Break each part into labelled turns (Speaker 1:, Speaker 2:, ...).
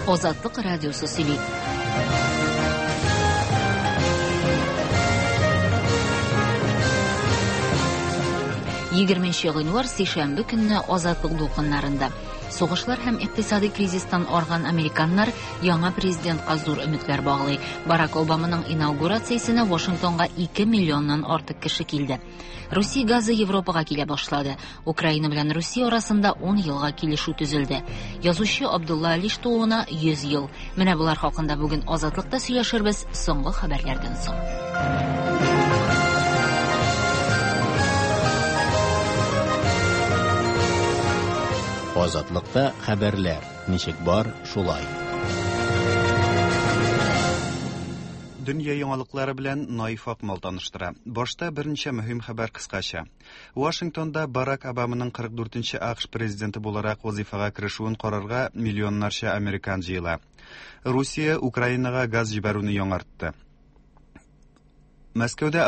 Speaker 1: Азатлык радиосы сөйли. Егерменче гыйнвар сейшәмбе көнне Азатлык дулкыннарында. Сугышлар һәм икътисади кризистан арган американнар яңа президентка зур өметләр баглый. Барак Обаманың инаугурациясенә Вашингтонга 2 миллионнан артык кеше килде. Русия газы Европага килә башлады. Украина белән Русия арасында 10 елга килешү төзелде. Язучы Абдулла Алиш тууына 100 ел. Менә булар хакында бүген Азатлыкта сөйләшербез соңгы хәбәрләрдән соң.
Speaker 2: Азатлыкта хәбәрләр. Ничек бар, шулай.
Speaker 3: Дөнья яңалыклары белән Наиф Акмал таныштыра. Башта берничә мөһим хәбәр кыскача. Вашингтонда Барак Обаманың 44нче АКШ президенты буларак вазифага керешүен карарга миллионнарча американ җыела. Русия Украинага газ җибәрүне яңартты. Мәскәүдә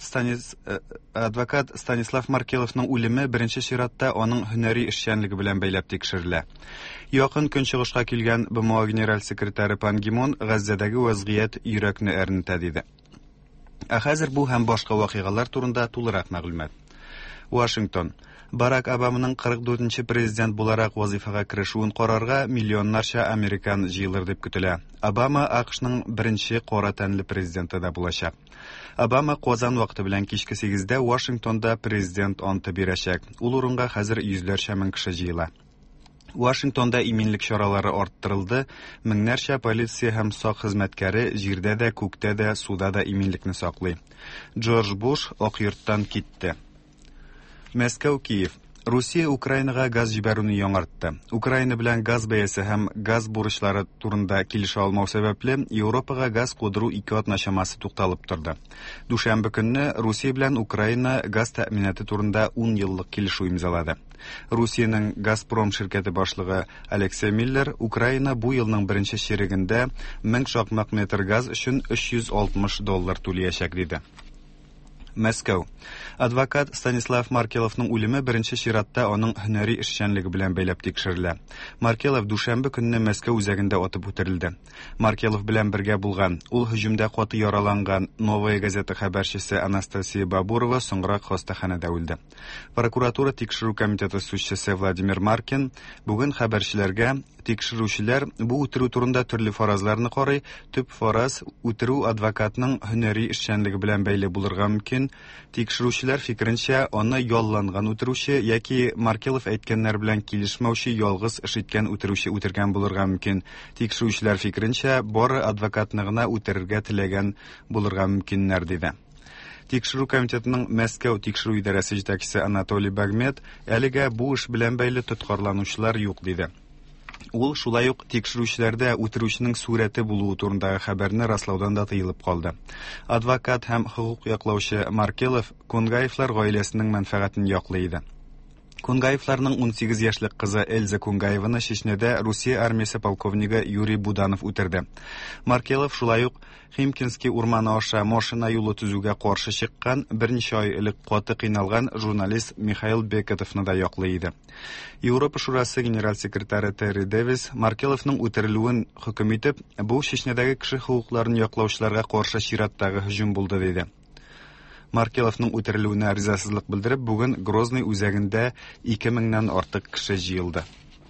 Speaker 3: адвокат Станислав Маркеловның үлеме беренче чиратта аның һөнәри эшчәнлеге белән бәйләп тикшерелә. Якын көнчыгышка килгән БМО генераль секретаре Пан Ги Мун Газзадагы вазгыять йөрәкне әрнетә диде. Ә хәзер бу һәм башка вакыйгалар турында тулырак мәгълүмат. Вашингтон. Барак Обаманың 44нче президент буларак вазифага керешүен карарга миллионнарча американ җыелыр дип көтелә. Обама АКШның беренче кара тәнле президенты да булачак. Обама Казан вакыты белән кичке 8дә Вашингтонда президент анты бирәчәк. Ул урынга хәзер йөзләрчә мең кеше җыела. Вашингтонда иминлек чаралары арттырылды. Меңнәрчә полиция һәм сак хезмәткәре җирдә дә, күктә дә, суда да иминлекне саклый. Джордж Буш Ак йорттан китте. Мәскәү, Киев. Русия Украинага газ җибәрүне яңартты. Украина белән газ бәясе һәм газ бурычлары турында килешә алмау сәбәпле Европага газ кудыру 2 атна чамасы тукталып торды. Дүшәмбе көнне Русия белән Украина газ тәэминаты турында 10 еллык килешү имзалады. Русиянең Газпром ширкәте башлыгы Алексей Миллер Украина бу елның беренче чирегендә 1000 шакмак метр газ өчен $360 түләячәк диде. Мәскәү. Адвокат Станислав Маркеловның үлеме беренче чиратта аның һөнәри эшчәнлеге белән бәйләп тикшерелә. Маркелов дүшәмбе көнне Мәскәү үзәгендә атып үтерелде. Маркелов белән бергә булган, ул һөҗүмдә каты яраланган Новая газета хәбәрчесе Анастасия Бабурова соңрак хастаханәдә үлде. Прокуратура тикшерү комитеты судчысы Владимир Маркин бүген хәбәрчеләргә тикшерүчеләр бу үтерү турында төрле фаразларны карый, төп фараз үтерү адвокатның һөнәри эшчәнлеге белән бәйле булырга мөмкин. Тикшерүчеләр фикеренчә, аны ялланган үтерүче яки Маркелов әйткәннәр белән килешмәүче ялгыз эш иткән үтерүче үтергән булырга мөмкин. Тикшерүчеләр фикеренчә, бары адвокатны гына үтерергә теләгән булырга мөмкиннәр диде. Тикшерү комитетының Мәскәү тикшерү идарәсе җитәкчесе Анатолий Багмет әлегә бу эш белән бәйле тоткарланучылар юк диде. Ул шулай ук тикшерүчеләрдә үтерүченең сурәте булуы турындагы хәбәрне раслаудан да тыелып калды. Адвокат һәм хукук яклаучы Маркелов Кунгаевлар гаиләсенең мәнфәгатен яклый иде. Кунгаевларның 18 яшьлек кызы Эльза Кунгаеваны Чечняда Русия армиясе полковнигы Юрий Буданов үтерде. Маркелов шулай ук Химкинский урманы аша машина юлы төзүгә каршы чыккан, берничә ай элек каты кыйналган журналист Михаил Бекетовны да яклый иде. Европа шурасы генераль секретаре Терри Дэвис Маркеловның үтерелүен хөкем итеп, бу Чечнядагы кеше хукукларын яклаучыларга каршы чираттагы һөҗүм булды диде. Маркеловның үтерелүенә ризасызлык белдереп, бүген Грозный үзәгендә 2000ннән артык кеше җыелды.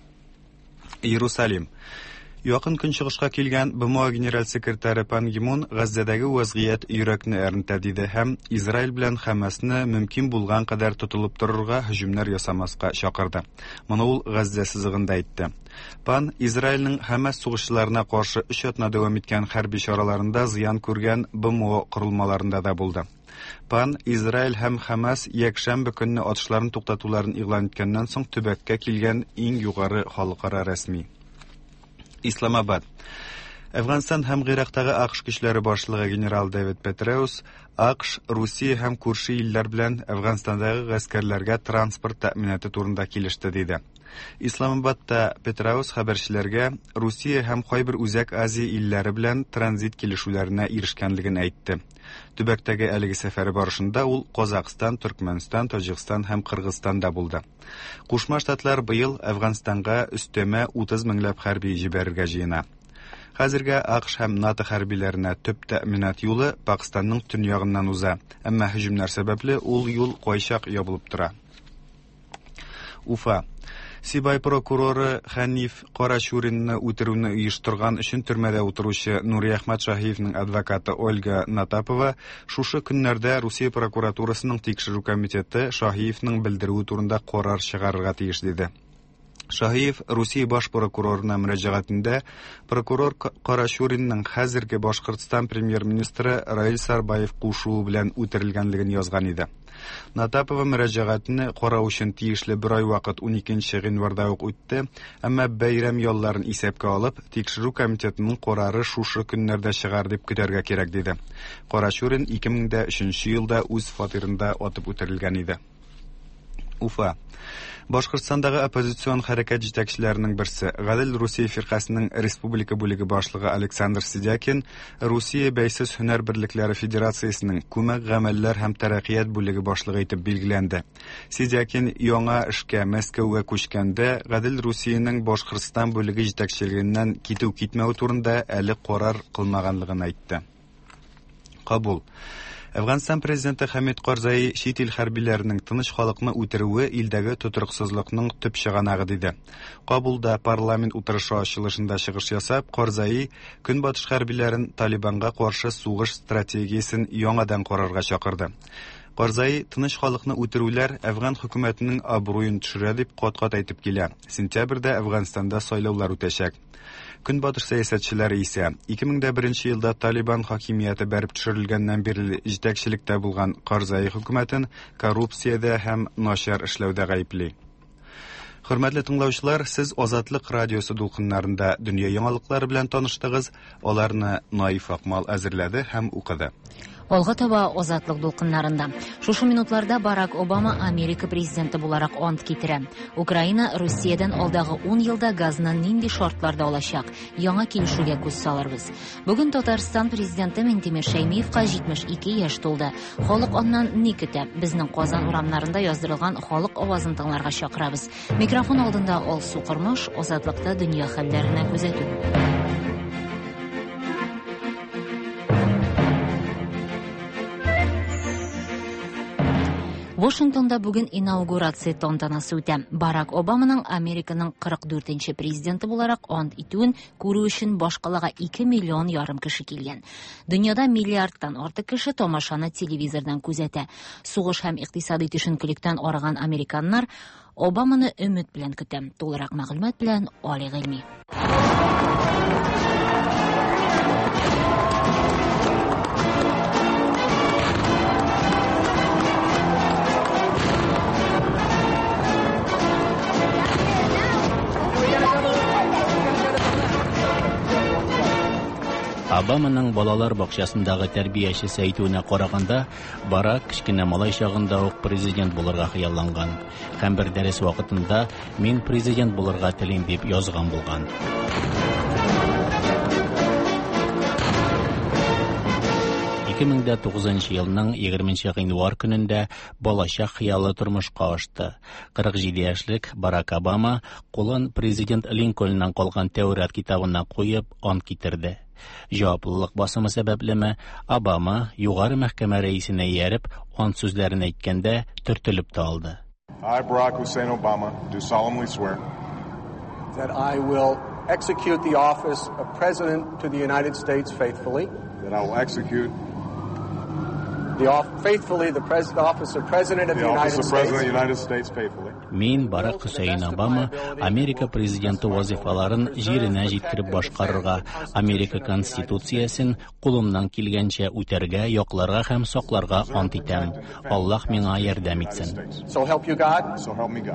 Speaker 3: Иерусалим. Якын көнчыгышка килгән БМО генераль секретаре Пан Ги Мун Газзадагы вазгыять йөрәкне әрнетә диде һәм Израиль белән Хәмасны мөмкин булган кадәр тотылып торырга һөҗүмнәр ясамаска чакырды. Моны ул Газза сызыгында әйтте. Пан Израильнең Хәмас сугышчыларына каршы 3 атна дәвам иткән хәрби чараларында зыян күргән БМО корылмаларында да булды. Пан Израиль һәм Хәмас якшәмбе көнне атышларын туктатуларын игълан иткәннән соң төбәккә килгән иң югары халыкара рәсми. Исламабад. Әфганстан һәм Гыйрактагы АКШ көчләре башлыгы генерал Дэвид Петреус АКШ, Русия һәм күрше илләр белән Әфганстандагы гаскәрләргә транспорт тәэминаты турында килеште диде. Исламабадта Петраус хәбәрчеләргә Русия һәм кайбер үзәк Азия илләре белән транзит килешүләренә ирешкәнлеген әйтте. Төбәктәге әлеге сәфәре барышында ул Казакстан, Төркмәнстан, Таҗикстан һәм Кыргызстанда булды. Кушма Штатлар быел Әфганстанга өстәмә 30 меңләп хәрби җибәрергә җыена. Хәзергә АКШ һәм НАТО хәрбиләренә төп тәэминат юлы Пакистанның төньягыннан уза, әмма һөҗүмнәр сәбәпле ул юл кайчак ябылып тора. Уфа. Сибай прокуроры Хәниф Карачуринны үтерүне оештырган өчен төрмәдә утыручы Нури Әхмәт Шаһиевның адвокаты Ольга Натапова шушы көннәрдә Русия прокуратурасының тикшерү комитеты Шаһиевның белдерүе турында карар чыгарырга тиеш диде. Шаһиев Русия баш прокурорына мөрәҗәгатендә прокурор Карачуринның хәзерге Башкортстан премьер-министры Раил Сарбаев кушуы белән үтерелгәнлеген язган иде. Натапова мөрәҗәгатне карау өчен тиешле бер ай вакыт 12 гыйнварда ук үтте, әмма бәйрәм ялларын исәпкә алып, тикшерү комитетының карары шушы көннәрдә чыгар дип көтәргә кирәк диде. Карачурин 2003 елда үз фатирында атып үтерелгән иде. Уфа. Башкортстандагы оппозицион хәрәкәт җитәкчеләренең берсе, Гадел Русия фиркасының республика бүлеге башлыгы Александр Сидякин Русия бәйсез һөнәр берлекләре федерациясының күмәк гамәлләр һәм тәрәккыят бүлеге башлыгы итеп билгеләнде. Сидякин яңа эшкә Мәскәүгә күчкәндә Гадел Русиянең Башкортстан бүлеге җитәкчелегеннән китү-китмәү турында әле карар кылмаганлыгын әйтте. Кабул. Әфганстан президенты Хамид Карзаи чит ил хәрбиләренең тыныч халыкны үтерүе илдәге тотрыксызлыкның төп чыганагы диде. Кабулда парламент утырышы ачылышында чыгыш ясап, Карзаи көнбатыш хәрбиләрен Талибанга каршы сугыш стратегиясен яңадан карарга чакырды. Карзаи тыныч халыкны үтерүләр Әфган хөкүмәтенең абруен төшерә дип кат-кат әйтеп килә. Сентябрьдә Әфганстанда сайлаулар үтәчәк. Көнбатыш сәясәтчеләре исә 2001 елда Талибан хакимияте бәреп төшерелгәннән бирле җитәкчелектә булган Карзаи хөкүмәтен коррупциядә һәм начар эшләүдә гаепли. Хөрмәтле тыңлаучылар, сез Азатлык радиосы дулкыннарында дөнья яңалыклары белән таныштыгыз. Аларны Наиф Акмал әзерләде һәм укыды.
Speaker 1: Алга таба Азатлык дулкыннарында. Шушы минутларда Барак Обама Америка президенты буларак ант китерә. Украина Русиядән алдагы 10 елда газны нинди шартларда алачак? Яңа килешүгә күз салырбыз. Бүген Татарстан президенты Минтимер Шәймиевкә 72 яшь тулды. Халык аннан ни көтә? Безнең Казан урамнарында яздырылган халык авазын тыңларга чакырабыз. Микрофон алдында Алсу Кырмыш, Азатлыкта дөнья хәлләренә күзәтү. Вашингтонда бүген инаугурация тантанасы үтә. Барак Обаманың Американың 44-нче президенты буларак ант итүен күрү өчен башкалага 2,5 миллион кеше килгән. Дөньяда миллиардтан артык кеше тамашаны телевизордан күзәтә. Сугыш һәм икътисади төшенкелектән арыган американнар Обаманы өмет белән көтә. Тулырак мәгълүмат белән Али Гыйльми.
Speaker 2: Обаманың балалар бакчасындагы тәрбиячесе әйтүенә караганда, Барак кичкенә малай чагында ук президент булырга хыялланган. Һәм бер дәрес вакытында мин президент булырга телим дип язган булган. Меңдә 9 елның 20 гыйнвар көнендә балачак хыялы тормышка ашты. 47 яшьлек Барак Обама кулын президент Линкольннан калган Тәүрат китабына куеп ант китерде. Җаваплылык басымы сәбәплеме, Обама югары мәхкәмә рәисенә ияреп, ант сүзләрен әйткәндә төртелеп та алды.
Speaker 4: I, Barack Hussein Obama, do solemnly swear
Speaker 5: that I will execute the office of President to the United States faithfully.
Speaker 4: That I will execute
Speaker 5: the office of President of the
Speaker 4: United States faithfully.
Speaker 2: Мин, Барак Хусейн Обама, Америка президенты вазифаларын җиренә җиткереп башкарырга, Америка конституциясен кулымнан килгәнчә үтәргә, якларга һәм сакларга ант итәм. Аллаһ миңа ярдәм итсен.
Speaker 5: So help you God.
Speaker 4: So help me God.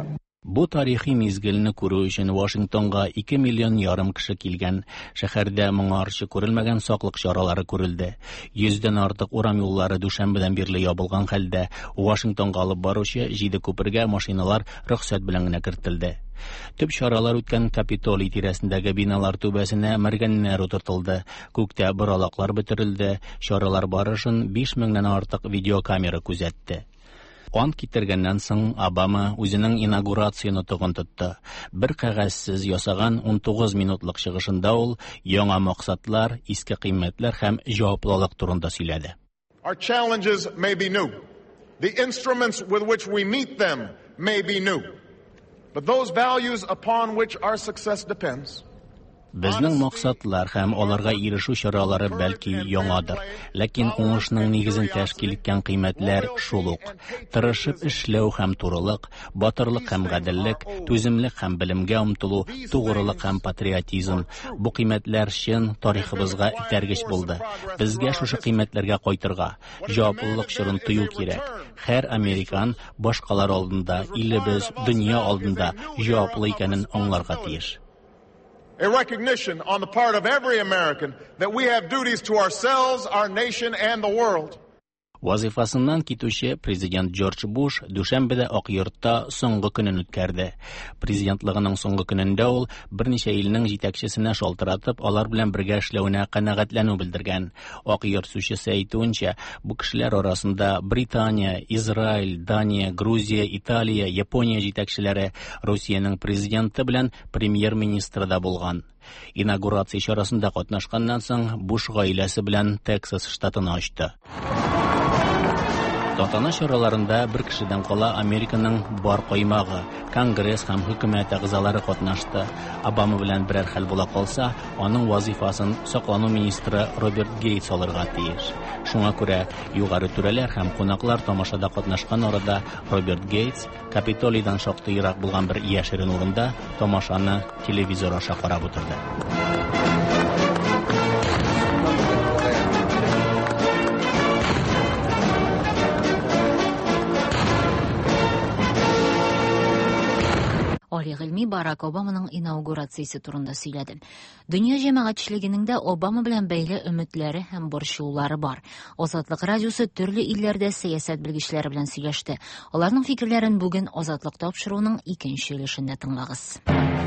Speaker 2: Бу тарихи мизгелне күрү өчен Вашингтонга 2,5 миллион кеше килгән. Шәһәрдә моңарчы күрелмәгән саклык чаралары күрелде. 100дән артык урам юллары дүшәмбедән бирле ябылган хәлдә Вашингтонга алып баручы 7 күпергә машиналар рөхсәт белән генә кертелде. Төп чаралар үткән Капитолий тирәсендәге биналар түбәсенә мәргәннәр утыртылды. Күктә боралаклар бетерелде. Чаралар барышын 5000дән артык видеокамера күзәтте. Ант китергәннән соң Обама үзенең инаугурация нутыгын тотты. Бер кәгазьсез ясаган 19 минутлык чыгышында ул яңа максатлар, иске кыйммәтләр һәм җаваплылык турында сөйләде.
Speaker 6: Our challenges may be new. The instruments with which we meet them may be new. But those values upon which our success depends.
Speaker 2: Безнең максатлар һәм аларга ирешү чаралары бәлки яңадыр, ләкин уңышның нигезен тәшкил иткән кыйммәтләр шул ук. Тырышып эшләү һәм турылык, батырлык һәм гаделлек, түземлек һәм белемгә омтылу, тугрылык һәм патриотизм. Бу кыйммәтләр чын тарихыбызга итәргеч булды. Безгә шушы кыйммәтләргә кайтырга, җаваплылык чорын тою кирәк. Һәр американ башкалар алдында, илебез, дөнья алдында җаваплы икәнен аңларга тиеш.
Speaker 6: A recognition on the part of every American that we have duties to ourselves, our nation, and the world.
Speaker 2: Вазифасыннан китүче президент Джордж Буш дүшәмбедә Ак йортта соңгы көнен үткәрде. Президентлыгының соңгы көнендә ул берничә илнең җитәкчесенә шалтыратып, алар белән бергә эшләүенә канәгатьләнү белдергән. Ак йорт сүзчесе әйтүенчә, бу кешеләр арасында Британия, Израиль, Дания, Грузия, Италия, Япония җитәкчеләре, Русиянең президенты белән премьер-министры да булган. Инаугурация чарасында катнашканнан соң Буш гаиләсе белән Тексас штатын ачты. Тантана чараларында бер кешедән кала Американың бар каймагы, Конгресс һәм хөкүмәт әгъзалары катнашты. Обама белән берәр хәл була калса, аның вазифасын саклану министры Роберт Гейтс алырга тиеш. Шуңа күрә югары түрәләр һәм кунаклар тамашада катнашкан арада Роберт Гейтс Капитолийдан шактый ерак булган бер яшерен урында тамашаны телевизор аша карап утырды.
Speaker 1: Али Гыйльми Барак Обаманың инаугурациясе турында сөйләде. Дөнья җәмәгатьчелегенең дә Обама белән бәйле өметләре һәм борчулары бар. Азатлык радиосы төрле илләрдә сәясәт белгечләре белән сөйләште. Аларның фикерләрен бүген Азатлык тапшыруның икенче өлешендә тыңлагыз.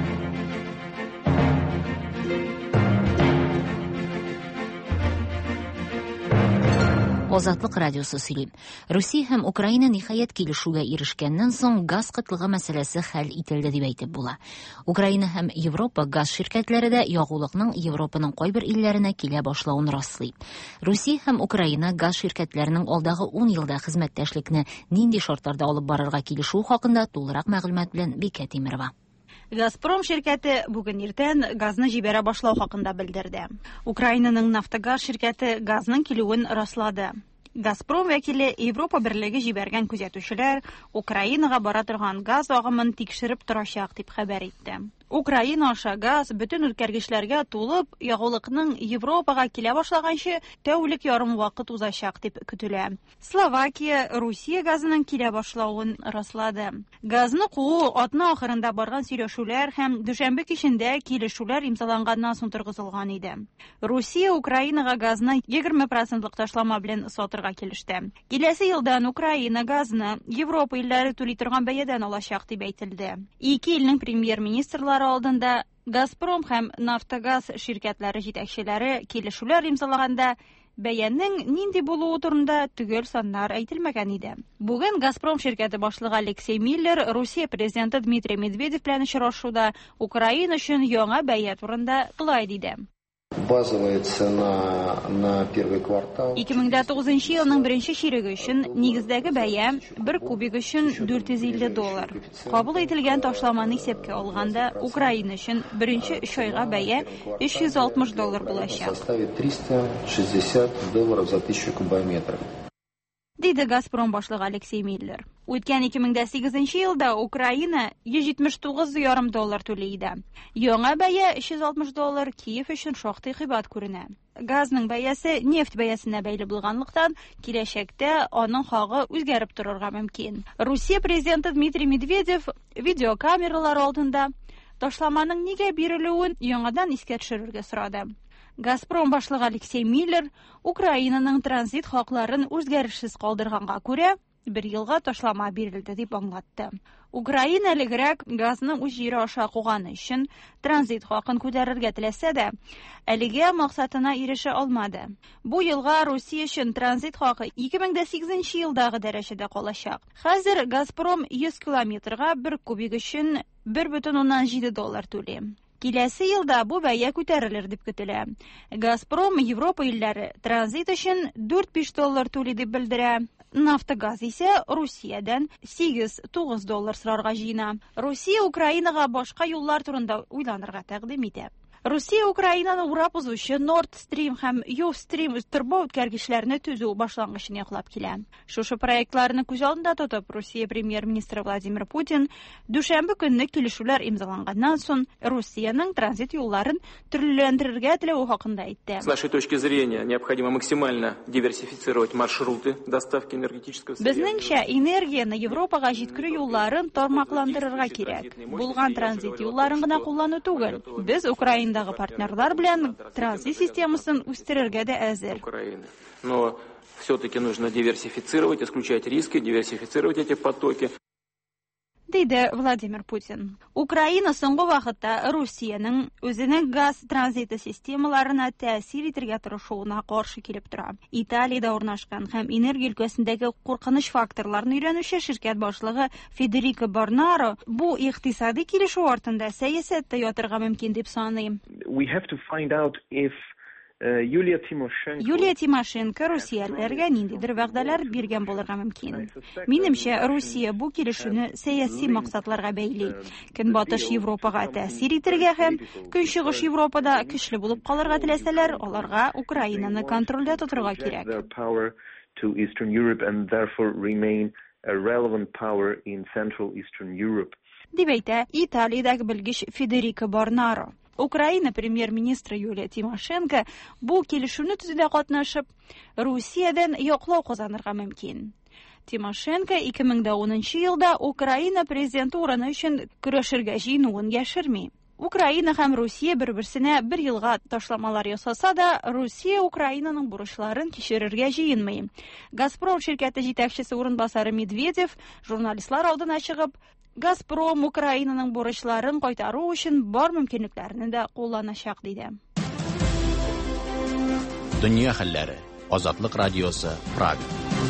Speaker 1: Азатлык радиосы сөйли. Русия һәм Украина ниһаять килешүгә ирешкәннән соң газ кытлыгы мәсьәләсе хәл ителде дип әйтеп була. Украина һәм Европа газ ширкәтләре дә ягулыкның Европаның кайбер илләренә килә башлавын раслый. Русия һәм Украина газ ширкәтләренең алдагы 10 елда хезмәттәшлекне нинди шартларда алып барырга килешү хакында тулырак мәгълүмат белән Бикә Тимерова.
Speaker 7: Газпром ширкәте бүген иртән газны җибәрә башлау хакында белдерде. Украинаның Нафтогаз ширкәте газның килүен раслады. Газпром вәкиле Европа берлеге җибәргән күзәтүчеләр Украинага бара торган газ агымын тикшереп торачак дип хәбәр итте. Украина аша газ бөтен үткәргечләргә тулып, ягулыкның Европага килә башлаганчы тәүлек ярым вакыт узачак дип көтелә. Словакия Русия газының килә башлавын раслады. Газны куу атна ахырында барган сөйләшүләр һәм дүшәмбе кичендә килешүләр имзаланганнан соң торгызылган иде. Русия Украинага газны 20% ташлама белән сатырга килеште. Киләсе елдан Украина газны Европа илләре түли торган бәядән алачак дип әйтелде. Ике илнең премьер-министрлары алдында Газпром һәм Нафтогаз ширкәтләре җитәкчеләре килешүләр имзалаганда бәянең нинди булуы турында төгәл саннар әйтелмәгән иде. Бүген Газпром ширкәте башлыгы Алексей Миллер Русия президенты Дмитрий Медведев белән очрашуда Украина өчен яңа бәя турында кылай диде.
Speaker 8: Базовая цена на первый квартал.
Speaker 7: 2009 елның беренче чиреге өчен нигездәге бәя 1 кубик өчен $450. Кабул ителгән ташламаны исәпкә алганда, Украина өчен беренче 3 айга бәя $360 булачак.
Speaker 8: Составит $360 за 1000 кубометров.
Speaker 7: Диде Газпром башлыгы Алексей Миллер. Үткән 2008 елда Украина $179,5 түләй иде. Яңа бәя $360 Киев өчен шактый кыйбат күренә. Газның бәясе нефть бәясенә бәйле булганлыктан, киләчәктә аның хагы үзгәреп торырга мөмкин. Русия президенты Дмитрий Медведев видеокамералар алдында ташламаның нигә бирелүен яңадан искә төшерергә сорады. Газпром башлыгы Алексей Миллер Украинаның транзит хакларын үзгәрешсез калдырганга күрә 1 елга ташлама бирелде дип аңлатты. Украина элегрәк газны үз җире аша куганы өчен транзит хакын күтәрергә теләсә дә, әлегә максатына ирешә алмады. Бу елга Русия өчен транзит хакы 2008 елдагы дәрәҗәдә калачак. Хәзер Газпром 100 километрга 1 кубик өчен $1.7 түли. Киләсе елда бу бәя күтәрелер дип көтелә. Газпром Европа илләре транзит өчен $4-5 түли дип белдерә. Нафтогаз исә Русиядән $8-9 сорарга җыена. Русия Украинага башка юллар турында уйланырга тәкъдим итә. Русия Украинаны урап узучы Nord Stream һәм South Stream турбо үткәргечләрне төзү башлангычын яклап килә. Шушы проектларны күз алдында тотып, Русия премьер-министры Владимир Путин дүшәмбе көнне килешүләр имзалаганнан соң Русияның транзит юлларын төрлеләндерергә теләү хакында әйтте.
Speaker 9: С нашей точки зрения, необходимо максимально диверсифицировать маршруты доставки энергетического сырья.
Speaker 7: Безнеңчә, энергияны Европага җиткерү юлларын тармакландырырга кирәк. Булган транзит юлларын гына куллану түгел. Без Украинадагы партнерлар белән транзит системасын үстерергә дә әзер.
Speaker 9: Но все-таки нужно диверсифицировать, исключать риски, диверсифицировать эти потоки.
Speaker 7: Диде Владимир Путин. Украина соңгы вакытта Русиянең үзенең газ транзиты системаларына тәэсир итәргә тырышуына каршы килеп тора. Италиядә урнашкан һәм энергия өлкәсендәге куркыныч факторларны өйрәнүче ширкәт башлыгы Федерико Борнаро бу икътисади килешү артында сәясәттә ятырга мөмкин дип саный.
Speaker 10: We have to find out if Юлия
Speaker 7: Тимошенко Русияләргә ниндидер вәгъдәләр биргән булырга мөмкин. Минемчә, Русия бу килешүне сәяси максатларга бәйли. Көнбатыш Европага тәэсир итәргә һәм Көнчыгыш Европада көчле булып калырга теләсәләр, аларга Украинаны контрольдә тотырга кирәк. Дип әйтә Италиядәге белгеч Федерико Борнаро. Украина премьер-министры Юлия Тимошенко бу килешүне төзүдә катнашып, Русиядән яклау казанырга мөмкин. Тимошенко 2010 елда Украина президенты урыны өчен көрәшергә җыенуын яшерми. Украина һәм Русия бер-берсенә 1 елга ташламалар ясаса да, Русия Украинаның бурычларын кичерергә җыенмый. Газпром ширкәте җитәкчесе урынбасары Медведев журналистлар алдына чыгып, Газпром Украинаның бурычларын кайтару өчен бар мөмкинлекләрне дә кулланачак диде.
Speaker 2: Дөнья хәлләре. Азатлык радиосы, Прага.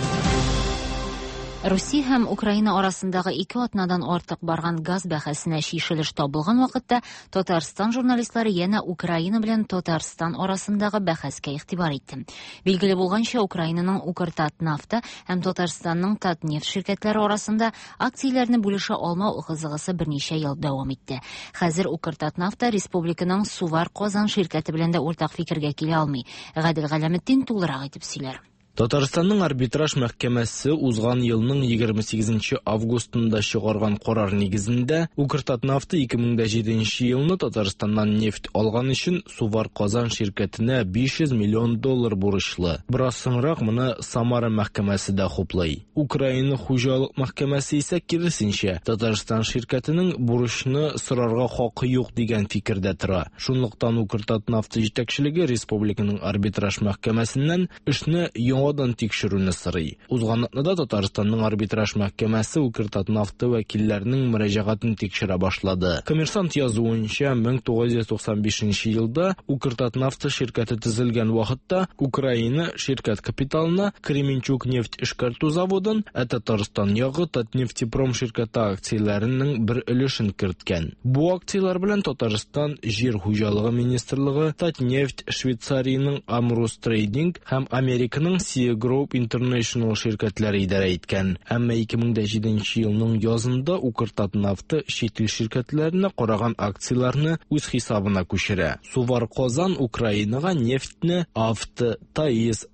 Speaker 1: Русия һәм Украина арасындагы 2 атнадан артык барган газ бәхәсенә чишелеш табылган вакытта Татарстан журналистлары янә Украина белән Татарстан арасындагы бәхәскә игътибар итте. Билгеле булганча, Украинаның Укртатнафта һәм Татарстанның Татнефть ширкәтләре арасында акцияләрне бүлешә алмау кызыгысы берничә ел дәвам итте. Хәзер Укртатнафта республиканың Сувар Казан ширкәте белән дә уртак фикергә килә алмый. Гадел Галәметдин тулырак итеп сөйләр.
Speaker 11: Татарстанның арбитраж мәхкәмәсе узган елның 28 августында чыгарган карар нигезендә Укртатнафта 2007 елны Татарстаннан нефть алган өчен Сувар Казан ширкәтенә $500 миллион бурычлы. Бераз соңрак моны Самара мәхкәмәсе дә хуплый. Украина хуҗалык мәхкәмәсе исә киресенчә Татарстан ширкәтенең бурычны сорарга хакы юк дигән фикердә тора. Шунлыктан Укртатнафта җитәкчелеге республиканың арбитраж мәхкәмәсеннән эшне яңадан тикшерүне сорый. Узган атнада Татарстанның арбитраж мәхкәмәсе Укртатнафта вәкилләренең мөрәҗәгатен тикшерә башлады. Коммерсант язуынча 1995 елда Укртатнафта ширкәте төзелгән вакытта Украина ширкәт капиталына Кременчук нефть эшкәртү заводын, Татарстан ягы Татнефтепром ширкәте акцияләренең бер өлешен керткән. Бу акциялар белән Татарстан җир хуҗалыгы министрлыгы, Татнефть Швейцариянең Amrus Trading һәм Американың Sea Group International ширкәтләре идарә иткән. Әмма 2007 елның язында Укртатнафта шит ил ширкәтләренә караган акцияларны үз хисабына күчерә. Сувар Казан Украинага нефтьне Авто, ТАИС,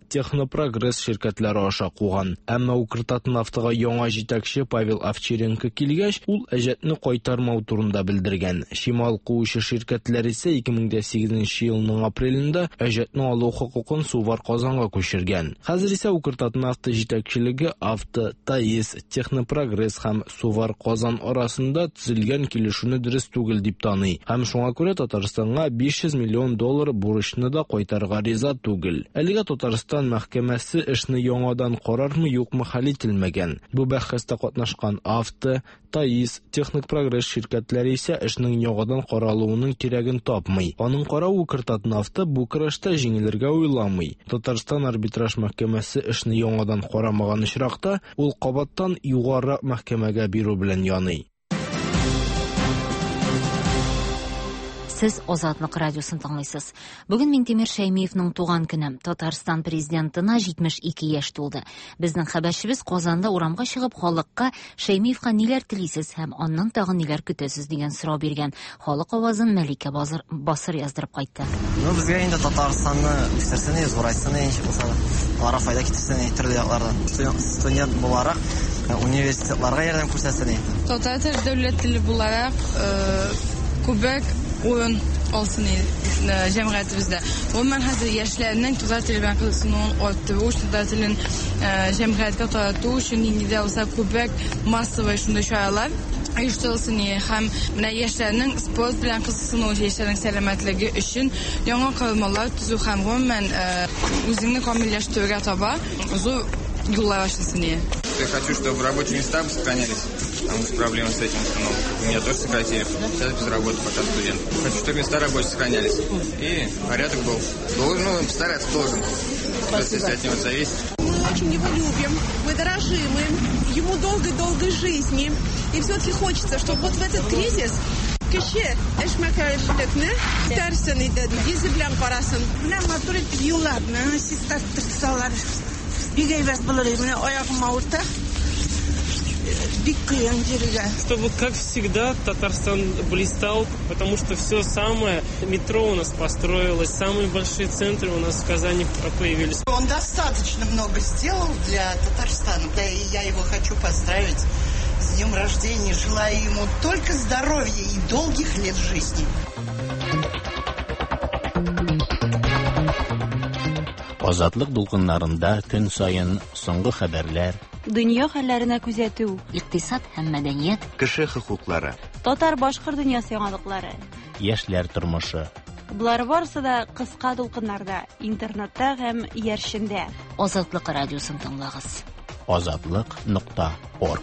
Speaker 11: Технопрогресс ширкәтләре аша куган. Әмма Укртатнафтыга яңа җитәкче Павел Овчаренко килгәч, ул әҗәтне кайтармау турында белдергән. Шимал куучы ширкәтләр исә 2008 елның апрелендә әҗәтне алу хокукын Сувар Казанга күчергән. Хәзер исә Укртатнафта җитәкчелеге Авто, ТАИС, Технопрогресс һәм Сувар Казан арасында төзелгән килешүне дөрес түгел дип таный. Һәм шуңа күрә Татарстанга $500 миллион бурычны да кайтарга риза түгел. Әлегә Татарстан мәхкәмәсе эшне яңадан карармы юкмы хәл ителмәгән. Бу бәхәстә катнашкан Авто, ТАИС, Технопрогресс ширкәтләре исә эшнең яңадан каралуының кирәген тапмый. Аның карау Укртатнафта бу көрәштә җиңелергә уйламый. Татарстан арбитраж мәхкәмәсе эшне яңадан карамаган очракта ул кабаттан югары мәхкәмәгә бирү белән яный.
Speaker 1: Сез Азатлык радиосын тыңлыйсыз. Бүген Минтимер Шәймиевнең туган көне. Татарстан президентына 72 яшь тулды. Безнең хәбәрчебез Казанда урамга чыгып халыкка Шәймиевка ниләр телисез һәм аннан тагын ниләр көтәсез дигән сорау биргән. Халык авазын Мәликә Басыр яздырып кайтты.
Speaker 12: Безгә инде Татарстанны үстерсен, зурайсын, аларга файда китерсен, төрле яклардан. Студент буларак университетларга ярдәм күрсәтсен.
Speaker 13: Татар теле дәүләт теле буларак күбәк oyun olsun cəmiyyətimizdə. Mən hazır yaşlarının Tatар теле белән кызыксынуын арттыру, Татар телен cəmiyyətə тарату өчен инде дә булса күбрәк массовый шундый чаралар оештырылсын һәм менә яшьләрнең спорт белән кызыксынуы, яшьләрнең сәламәтлеге өчен яңа кармалар төзү һәм гомумән үзеңне камилләштерүгә таба зур юллар ачылсын.
Speaker 14: Я хочу, чтобы рабочие места сохранялись, потому что проблемы с этим установкой. Меня тоже сократили, сейчас без работы пока студент. Хочу, чтобы места рабочие сохранялись и порядок был. Стараться должен. Если от него зависит.
Speaker 15: Мы очень его любим, мы дорожим им, ему долгой жизни. И все-таки хочется, чтобы вот в этот кризис кеше эшмәкәрлекне тәрсен иде, йөзе белән карасын.
Speaker 16: Менә матур итеп юлларны систатырсалар. Бигәйбәт булыр, менә аягым авырта.
Speaker 17: Чтобы, как всегда, Татарстан блистал, потому что все самое, метро у нас построилось, самые большие центры у нас в Казани появились.
Speaker 16: Он достаточно много сделал для Татарстана, да и я его хочу поздравить с днем рождения. Желаю ему только здоровья и долгих лет жизни.
Speaker 2: Азатлык дулкыннарында көн сайын соңгы хәбәрләр,
Speaker 7: Дөнья хәлләренә күзәтү,
Speaker 1: икътисад һәм мәдәният,
Speaker 3: кеше хокуклары,
Speaker 7: татар-башкорт дөньясы яңалыклары,
Speaker 2: яшьләр тормышы.
Speaker 7: Булар барысы да кыска дулкыннарда, интернетта һәм яршендә.
Speaker 1: Азатлык радиосын тыңлагыз.
Speaker 2: Azatlyk.org.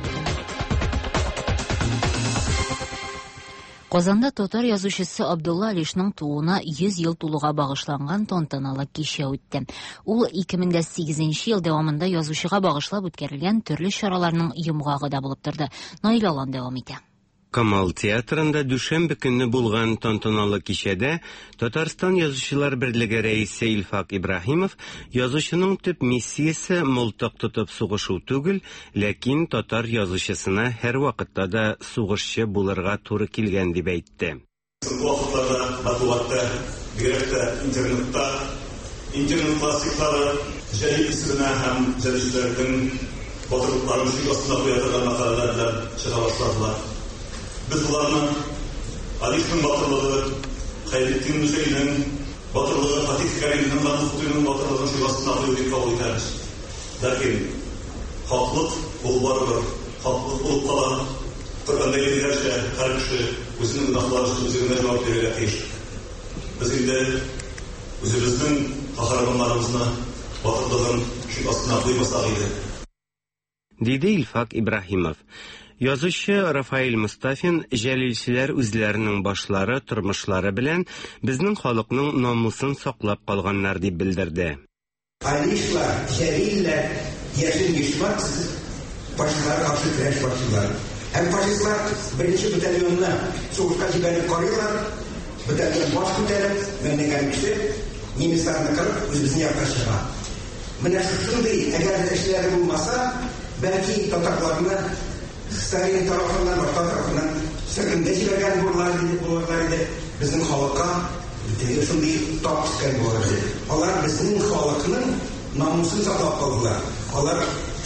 Speaker 1: Казанда татар язучысы Абдулла Алишның тууына 100 ел тулуга багышланган тантаналы кичә үтте. Ул 2008 ел дәвамында язучыга багышлап үткәрелгән төрле чараларның йомгагы да булып торды. Наил Алан дәвам итә.
Speaker 18: Камал театрында дүшәмбе көнне булган тантаналы кичәдә Татарстан язучылар берлеге рәисе Илфак Ибраһимов язучының төп миссиясе мылтык тотып сугышу түгел, ләкин татар язучысына һәр вакытта да сугышчы булырга туры килгән дип әйтте.
Speaker 19: Вакытларда матбугатта, бигрәк интернет классиклары җәлил исеменә һәм җәлишләрнең батырлыкларын шигасына куя торган мәкаләләр белән чыга башладылар. Biz bularını Aliş'in batırlığı, Hayrettin Müzey'nin batırlığı, Fatih Kerim'in Kanıklı'nın batırlığının şivasını alıyor kabul ederiz. Lakin halklık ol vardır, halklık olup kalan Türk'ünde yedilerse her kişi özünün günahlarının üzerine cevap verir. Biz indi özümüzün kahramanlarımızına batırlığın şivasını duymasağıydı.
Speaker 18: Dedi İlfak İbrahimov. Язучы Рафаэль Мустафин җәлилчеләр үзләренең башлары, тормышлары белән безнең халыкның намусын саклап калганнар дип белдерде.
Speaker 20: Алишлар, җәлилләр, яшен ешмаксыз башлар каршы көрәш башлар. Һәм фашистлар беренче батальонны сугышка җибәреп карыйлар. Батальон баш күтәреп, мәмләкәтне немецларны кырып үзебезнең якка чыга. Менә шундый әгәр эшләре булмаса, бәлки татарларны Сталин тарафından, Orta tarafından sürgünde çiğnerken buralar idi, bizden halka Теге шундый тапскай булды. Алар безнең халыкның намусын саклап калдылар. Алар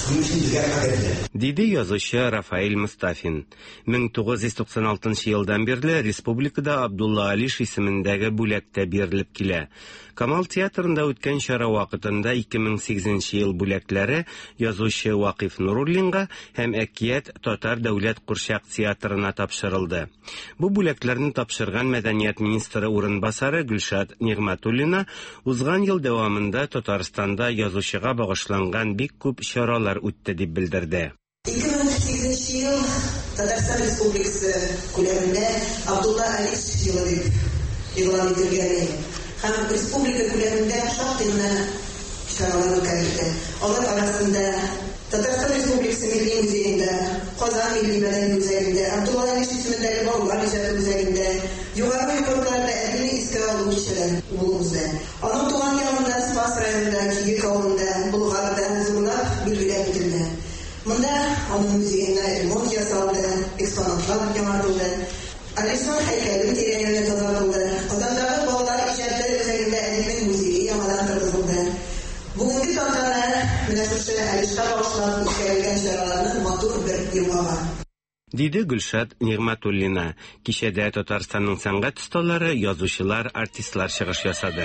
Speaker 18: Диде язучы Рафаэль Мустафин. 1996 елдан бирле республикада Абдулла Алиш исемендәге бүләктә бирелеп килә. Камал театрында үткән чара вакытында 2008 ел бүләкләре язучы Вакиф Нуруллинга һәм Әкият Татар дәүләт курчак театрына тапшырылды. Бу бүләкләрне тапшырган мәдәният министры урынбасары Гөлшат Нигъмәтуллина узган ел дәвамында Татарстанда язучыга багышланган бик күп чаралар үтте дип белдерде.
Speaker 21: 2008 ел Татарстан Республикасы күләмендә Абдулла Алиш елы дип игълан ителгән. Һәм республика күләмендә шактый гына чаралар үткәрелде. Алар арасында Татарстан Республикасы Милли музеенда, Казан Милли мәдәни музеенда, Абдулла Алиш исемендәге балалар иҗаты музеенда, югары йортларда әдәби искә алу кичәләр булды. Аның туган ягында Спас районында, Кигек авылында, Булгарда зурлап билгеләп ителде. Монда аның музеенда ремонт ясалды, экспонатлар яңартылды. Алишан һәйкәле тирәнлегенә тазартылды. Казандагы балалар иҗаты үзәгендә әдәби музей яңадан торгызылды. Бүгенге тантана менә шушы Алишка багышлап үткәрелгән чараларның матур бер йомгагы.
Speaker 18: Диде Гөлшат Нигъмәтуллина. Кичәдә Татарстанның сәнгать осталары, язучылар, артистлар чыгыш ясады.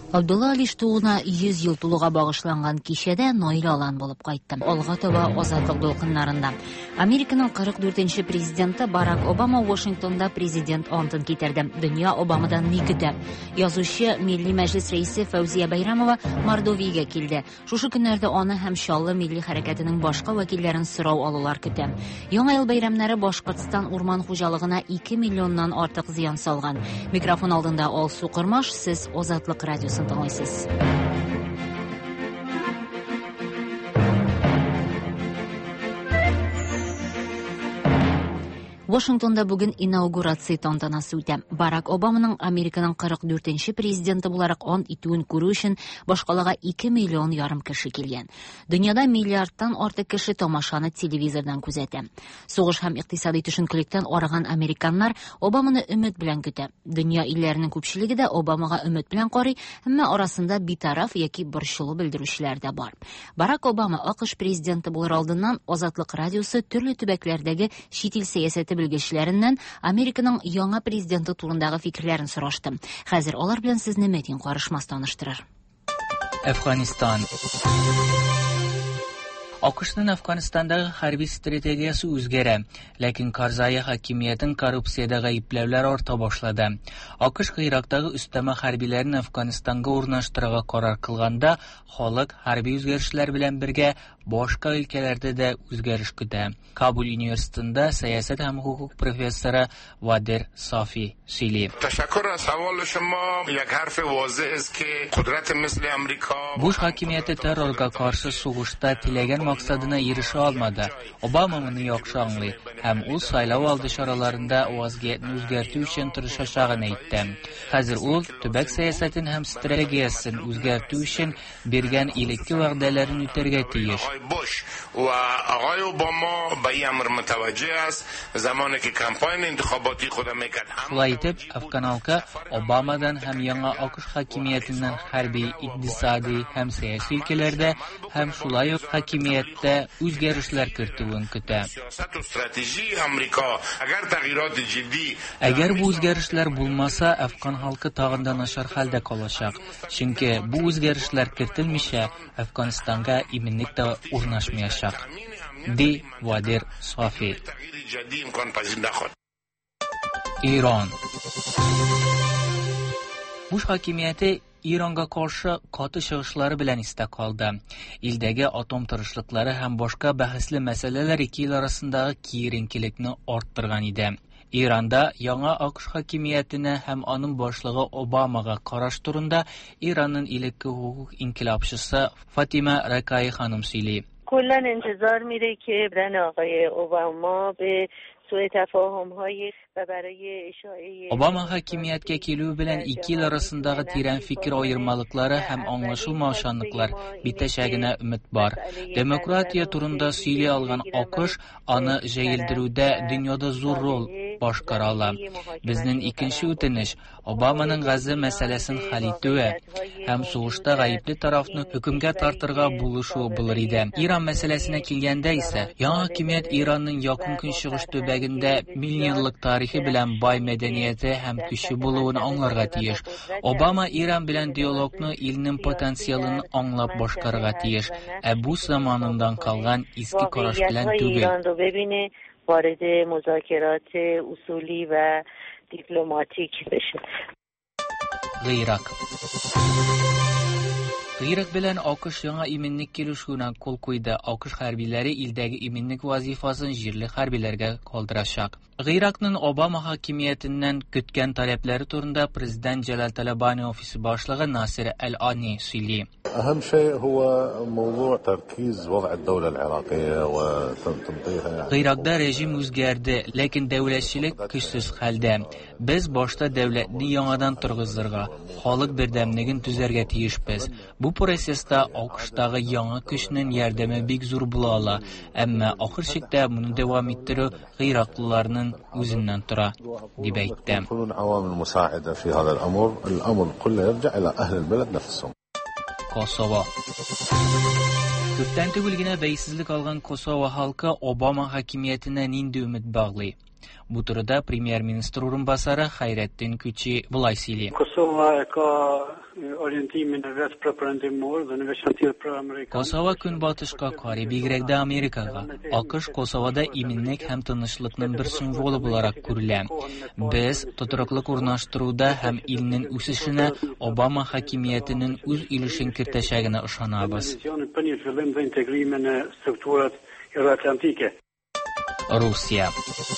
Speaker 1: Абдулла Алиш тууына 100 ел тулуга багышланган кичәдә Наил Алан булып кайтты. Алга таба азатлык дулкыннарында. Американың 44-нче президенты Барак Обама Вашингтонда президент антын китерде. Дөнья Обамадан ни көтә? Язучы Милли Мәҗлес рәисе Фәүзия Байрамова Мордовиягә килде. Шушы көннәрдә аны һәм Шаллы милли хәрәкәтенең башка вәкилләрен сорау алулар көтә. Яңа ел бәйрәмнәре Башкортстан урман хуҗалыгына 2 миллионнан артык зыян салган. Микрофон алдында Алсу Кырмаш, сез Азатлык радиосын тыңлайсыз. Вашингтонда бүген инаугурация тантанасы үтә. Барак Обаманың Американың 44-нче президенты буларак ант итүен күрү өчен башкалага 2,5 миллион кеше килгән. Дөньяда миллиардтан артык кеше тамашаны телевизордан күзәтә. Сугыш һәм икътисади төшенкелектән арыган американнар Обаманы өмет белән көтә. Дөнья илләренең күпчелеге дә Обамага өмет белән карый, әмма арасында битараф яки борчылу белдерүчеләр дә бар. Барак Обама АКШ президенты булыр алдыннан Азатлык радиосы төрле төбәкләрдәге чит ил сәясәте белгечләреннән Американың яңа президенты турындагы фикерләрен сорашты. Хәзер алар белән сезне Мәдин Карышмас таныштырыр.
Speaker 5: Әфганистан. AQShның Әфганистандагы хәрби стратегиясе үзгәрә, ләкин Карзай хакимиятен коррупциядә гаепләүләр арта башлады. AQSh Ирактагы өстәмә хәрбиләрен Әфганистанга урнаштырырга карар кылганда, халык хәрби үзгәрешләр белән бергә башка өлкәләрдә дә үзгәреш көтә. Кабул университетында сәясәт һәм хукук профессоры Вадер Сафи сөйли. Буш хакимияте террорга каршы сугышта теләгән максатына ирешә алмады. Обама моны яхшы аңлый һәм ул сайлау алды чараларында вазгиятны үзгәртү өчен тырышачагын әйтте. Хәзер ул төбәк сәясәтен һәм стратегиясын үзгәртү өчен биргән илекке вәгъдәләрен үтәргә тиеш.
Speaker 22: Bush و آقای اوباما به این امر متوجه است زمانی که کمپاین انتخاباتی خودم میکرد.
Speaker 5: Шулай итеп, Афган халкы Обамадан һәм яңа AQSh хакимиятеннән хәрби, икътисади һәм сәяси өлкәләрдә һәм шулай ук хакимияттә үзгәрешләр кертүен көтә. Әгәр бу үзгәрешләр булмаса, Афган халкы тагын да начар хәлдә калачак. Чөнки бу үзгәрешләр кертелмичә, Әфганстанга именлек тә урнашмаячак. Ди Вадер Сафи. Иран. Буш хакимияте Иранга каршы каты чыгышлары белән истә калды. Илдәге атом тырышлыклары һәм башка бәхәсле мәсьәләләр ике ил арасындагы киеренкелекне арттырган иде. Иранда яңа AQSh хакимиятенә һәм аның башлыгы Обамага караш турында Иранның илекке хукук инкилабчысы Фатима Ракай ханым сөйли.
Speaker 23: کلاً انتظار میره که بدن آقای اوباما به سوء تفاهم‌های و برای اشاعه
Speaker 5: Obama хакимияткә килү белән ике ил арасындагы тирән фикер аермалыклары һәм аңлашылмаучанлыклар битәчәгенә өмет бар. Демократия турында сөйли алган AQSh аны җәелдерүдә дөньяда зур роль башкара ала. Безнең икенче үтенеч Обаманың газы мәсьәләсен хәл итүе һәм сугышта гаепле тарафны хөкемгә тартырга булышу булыр иде. Иран мәсьәләсенә килгәндә исә, яңа хакимият Иранның якын көнчыгыш төбәгендә миллионлык тарихи белән бай мәдәнияте һәм көче булуын аңларга тиеш. Обама Иран белән диалогны илнең потенциалын аңлап башкарырга тиеш. Бу заманындан калган иске караш белән түгел.
Speaker 23: وارد مذاکرات اصولی و دیپلماتیک بشه.
Speaker 5: Ирак белән AQSh яңа именлек килешүенә кул куйды. AQSh хәрбиләре илдәге именлек вазифасын җирле хәрбиләргә калдырачак. Иракның Обама хакимиятеннән көткән таләпләре турында президент Җалал Талабани офисы башлыгы Насир Әл-Ани сөйли.
Speaker 24: أهم شيء هو موضوع تركيز وضع الدولة العراقية وتنظيمها.
Speaker 5: Иракта режим үзгәрде, ләкин дәүләтчелек көчсез хәлдә. Без башта дәүләтне яңадан торгызырга, халык бердәмлеген түзәргә тиешбез. Бу процесста AQShdагы яңа көчнең ярдәме бик зур була ала, әмма ахыр чиктә моны дәвам иттерү гыйраклыларның үзеннән тора, дип әйтте. Косово. Күптән түгел генә бәйсезлек алган Косово халкы Обама хакимиятенә нинди өмет баглый? Бу турыда премьер-министр урынбасары Хайреттин Күчи булай сөйли. Косово көнбатышка карый, бигрәк дә Америкага. АКШ Косовода иминлек һәм тынычлыкның бер символы буларак күрелә. Без тотрыклык урнаштыруда һәм илнең үсешенә Обама хакимиятенең үз өлешен кертәчәгенә ышанабыз. Русия.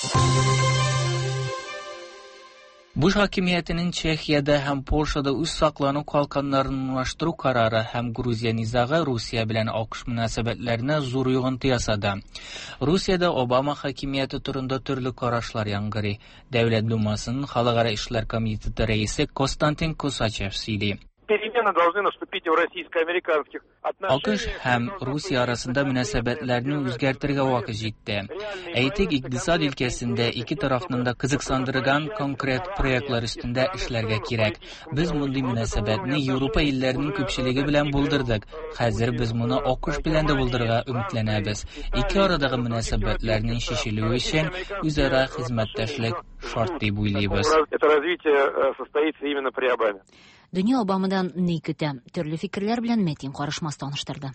Speaker 5: Буш хакимиятенең Чехиядә һәм Польшада үз саклану калканнарын урнаштыру карары һәм Грузия низагы Русия белән АКШ мөнәсәбәтләренә зур йогынты ясады. Русиядә Обама хакимияте турында төрле карашлар яңгырый. Дәүләт думасының халыкара эшләр комитеты рәисе Константин Косачев сөйли.
Speaker 4: Перемены должны наступить в российско-американских
Speaker 5: АКШ һәм Русия арасында мөнәсәбәтләрне үзгәртергә вакыт җитте. Әйтик, икътисад өлкәсендә ике тарафның да кызыксандырган конкрет проектлар өстендә эшләргә кирәк. Без мондый мөнәсәбәтне Европа илләренең күпчелеге белән булдырдык. Хәзер без моны АКШ белән дә булдырырга өметләнәбез. Ике арадагы мөнәсәбәтләрнең шешелүе өчен үзара хезмәттәшлек шарт дип уйлыйбыз.
Speaker 4: Это развитие состоится именно при Обаме.
Speaker 1: Дөнья Обамадан ни көтә? Төрле фикерләр белән Мәтин Карышмас таныштырды.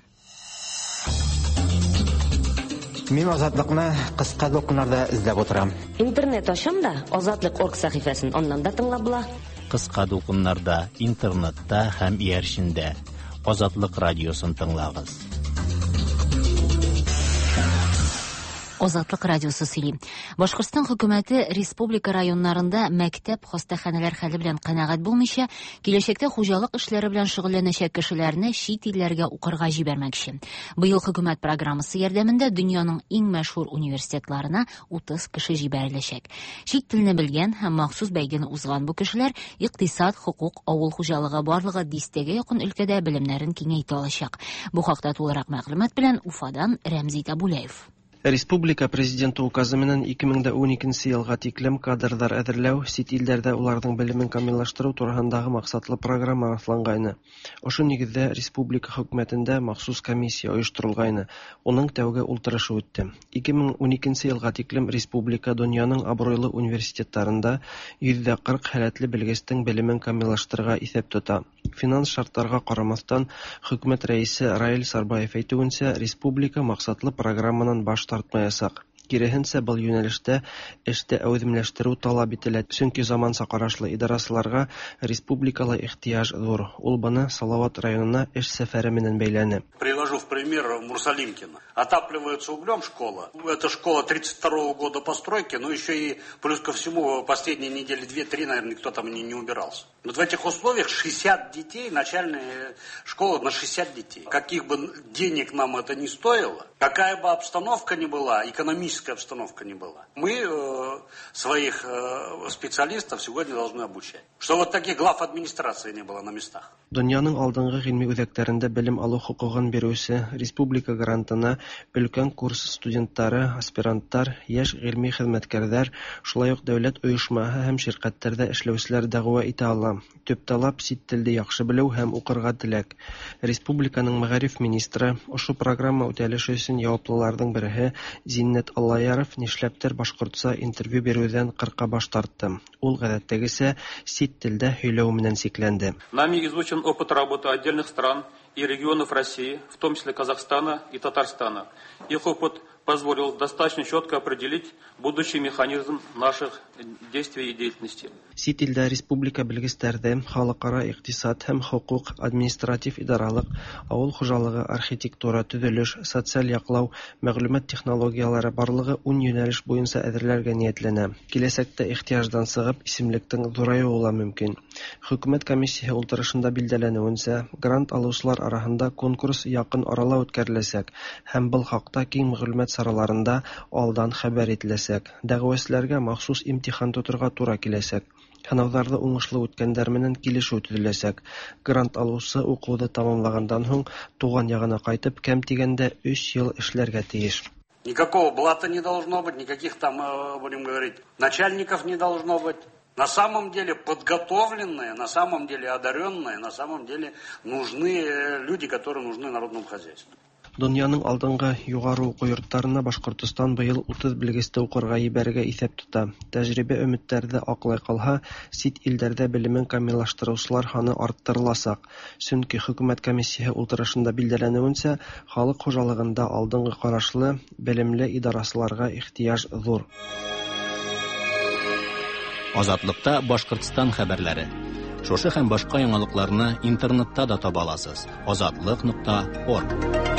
Speaker 6: Мин азатлыкны кыска докумнарда эзләп утырам.
Speaker 8: Интернет ачам да Азатлык.орг сәхифәсен аннан да тыңлап була.
Speaker 2: Кыска докумнарда, интернетта һәм ияршендә Азатлык радиосын тыңлагыз.
Speaker 1: Азатлык радиосы сөйли. Башкортстан хөкүмәте республика районнарында мәктәп, хастаханәләр хәле белән канәгать булмыйча, киләчәктә хуҗалык эшләре белән шөгыльләнәчәк кешеләрне чит илләргә укырга җибәрмәкче. Быел хөкүмәт программасы ярдәмендә дөньяның иң мәшһүр университетларына 30 кеше җибәреләчәк. Чит телне белгән һәм махсус бәйгене узган бу кешеләр икътисад, хукук, авыл хуҗалыгы барлыгы 10-гә якын өлкәдә белемнәрен киңәйтә алачак. Бу хакта тулырак мәгълүмат белән Уфадан Рәмзи Табулаев.
Speaker 9: Республика президенты указы менән 2012 елга тиклем кадрдар әзерләү, сит илләрдә уларның белемен камиллаштыру турысындагы максатлы программа раслангайны. Ошо нигездә республика хөкүмәтендә махсус комиссия оештырылгайны. Уның тәүге утырышы үтте. 2012 елга тиклем республика дөньяның абруйлы университетларында 140 һәләтле белгестең белемен камиллаштырырга исәп тота. Финанс шартларга карамастан, хөкүмәт рәисе Раил Сарбаев әйтүенчә, республика максатлы программанан баш тартмаясак. Кирәһенчә, был юнәлештә эштә әүдемләштерү таләп ителә. Чөнки заманча карашлы идарәселәргә республикалы ихтыяҗ зур. Ул баны Салават районына эш сәфәре менән бәйләне.
Speaker 25: Привожу в пример Мурсалимкино. Отапливается углем школа. Это школа 32-го года постройки, но еще и плюс ко всему последние недели 2-3, наверное, никто там не убирался. Вот в этих условиях 60 детей, начальная школа на 60 детей. Каких бы денег нам это ни стоило, какая бы обстановка ни была, экономическая обстановка не была. Мы своих специалистов сегодня должны обучать. Что вот таких глав администрации не было на местах.
Speaker 9: Дөньяның алдынгы гыйльми үзәкләрендә белем алу хукугын бирүче республика грантына өлкән курс студентлары, аспиранттар, яшь гыйльми хезмәткәрләр, шулай ук дәүләт оешмаһы һәм ширкәтләрдә эшләүчеләр дәгъва итә ала. Төп талап сит телде яхшы белү һәм укырга теләк. Республиканың мәгариф министры ошо программа үтәлеше өчен яуаплыларның бере Зиннәт Аллаяров нишләптер башкортса интервью бирүдән 40-ка баш тартты. Ул гадәттәгесә сит телдә һөйләү менән сикләнде.
Speaker 26: Нами изучен опыт работы отдельных стран и регионов России, в том числе Казахстана и Татарстана. Их опыт позволил достаточно четко определить будущий механизм наших действий и деятельности.
Speaker 9: Сит илдә республика белгечләрдә халыкара икътисад һәм хукук, административ идаралык, авыл хуҗалыгы, архитектура, төзелеш, социаль яклау, мәгълүмат технологиялары барлыгы 10 юнәлеш буенча әзерләргә ниятләнә. Киләчәктә ихтыяҗдан сыгып исемлектең зураюы мөмкин. Хөкүмәт комиссиясе утырышында билдәләнүенчә, грант алучылар арасында конкурс якын арала үткәреләчәк һәм был хакта киң мәгълүмат сараларында алдан хәбәр ителәчәк. Дәгъвәчләргә махсус имтихан тотырга туры киләчәк. Сынауларда уңышлы үткәннәр менән килешү төзеләчәк. Грант алучы укуны тамамлагандан соң туган ягына кайтып, кем тигәндә 3 ел эшләргә тиеш.
Speaker 25: Никакого блата не должно быть, никаких там, будем говорить, начальников не должно быть. На самом деле подготовленные, на самом деле одаренные, на самом деле нужны люди, которые нужны народному хозяйству.
Speaker 9: Дөньяның алдынгы югары уку йортларына Башкортстан быел 30 белгесте укырга ибәргә исәп тота. Тәҗрибә өметләрдә аклай калһа, сит илләрдә белемен камиллаштыручылар саны арттырылачак. Чөнки хөкүмәт комиссиясе утырышында билгеләнүенчә, халык хуҗалыгында алдынгы карашлы, белемле идарәчеләргә ихтыяҗ зур.
Speaker 2: Азатлыкта Башкортстан хәбәрләре. Шушы һәм башка яңалыкларны интернетта да таба аласыз. Azatlyk.org.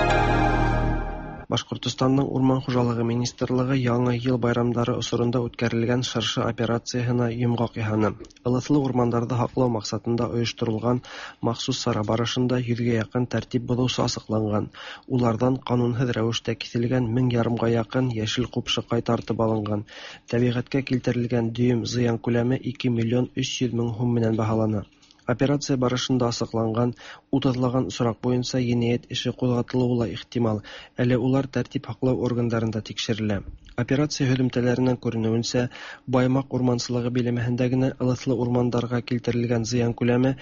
Speaker 9: Башкортстанның Урман хуҗалыгы министрлыгы Яңа ел байрамнары осорында үткәрелгән шыршы операциясына йомгак яһаны. Ылыслы урманнарда хаклау максатында оештырылган махсус сара барышында 100гә якын тәртип бозучы асыкланган. Улардан канунсыз рәвештә киселгән 1000 ярымга якын яшел купшы кайтартып алынган. Табигатькә килтерелгән дүйем зыян күләме 2 миллион 300 мең сум менән баһалана. Операция барышында асыкланган 30лаган сорак буенча енәят эше кузгатылуы ихтимал. Әле улар тәртип хаклау органнарында тикшерелә. Операция һөҗүмтәләренең күренүенчә, Баймак урмансылыгы биләмәһендә генә ылыслы урманнарга килтерелгән зыян күләме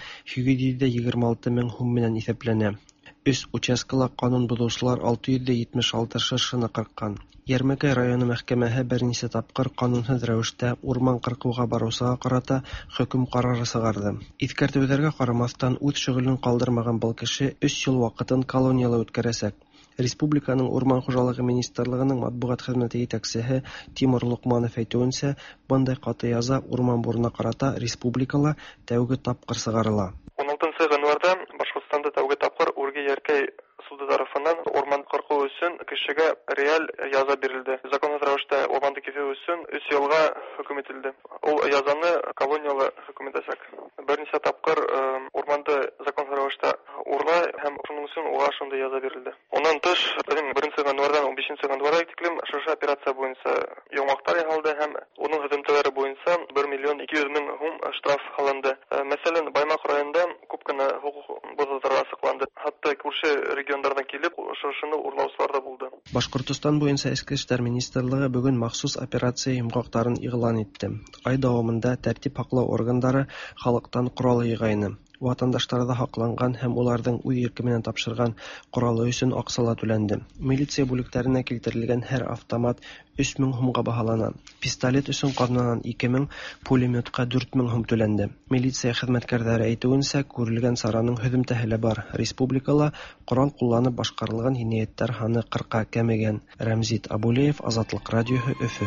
Speaker 9: 726 мең сум менән исәпләнә. Үз участкала канун бозучылар 676 шыршыны кырккан. Ярмәкәй районы мәхкәмәһе берничә тапкыр канунсыз рәвештә урман кыркуга баручыга карата хөкем карары чыгарды. Искәртүләргә карамастан үз шөгылен калдырмаган был кеше 3 ел вакытын колониялы үткәрәчәк. Республиканың Урман хуҗалыгы министрлыгының матбугат хезмәте җитәкчесе Тимур Лукманов әйтүенчә, бундай каты яза урман бурына карата республикала тәүге тапкыр чыгарыла.
Speaker 10: 16 январьда Башкортстанда тәүге тапкыр Үрге Яркәй суды тарафынан урман кыркуу өчен кешегә реаль яза бирелде. Законсыз рәвештә урманды кесү өчен 3 елга хөкем ителде. Ул язаны колониялы хөкем итәчәк. Берничә тапкыр урманды законсыз рәвештә урлай һәм шуның өчен уга шундый яза бирелде. Оннан тыш, 1 январьдан 15 январьга тиклем шушы операция буенча яңактар яһалды һәм уның һөҗүмтәләре буенча 1 миллион 200 мең сум штраф алынды. Мәсәлән, Баймак районында күп кенә хукук бозулары асыкланды. Хәтта күрше регионнардан килеп, шыршыны урлаучылар да булды.
Speaker 9: Башкортстан буенча Эчке эшләр министрлыгы бүгін махсус операция йомгакларын игълан итте. Ай дәвамында тәртип хаклау органнары халыктан корал йыгайны. Ватандашларда хакланган һәм уларның үз ирке менән тапшырган коралы өчен аксала түләнде. Милиция бүлекләренә килтерелгән һәр автомат 3000 сумга баһалана. Пистолет өчен казнанан 2000, пулеметка 4000 сум түләнде. Милиция хезмәткәрләре әйтүенчә, күрелгән сараның һөҗүмтәһе бар. Республикала корал кулланып башкарылган енәятләр саны 40ка кәмегән. Рамзит Абулеев, Азатлык радиоһы, Өфө.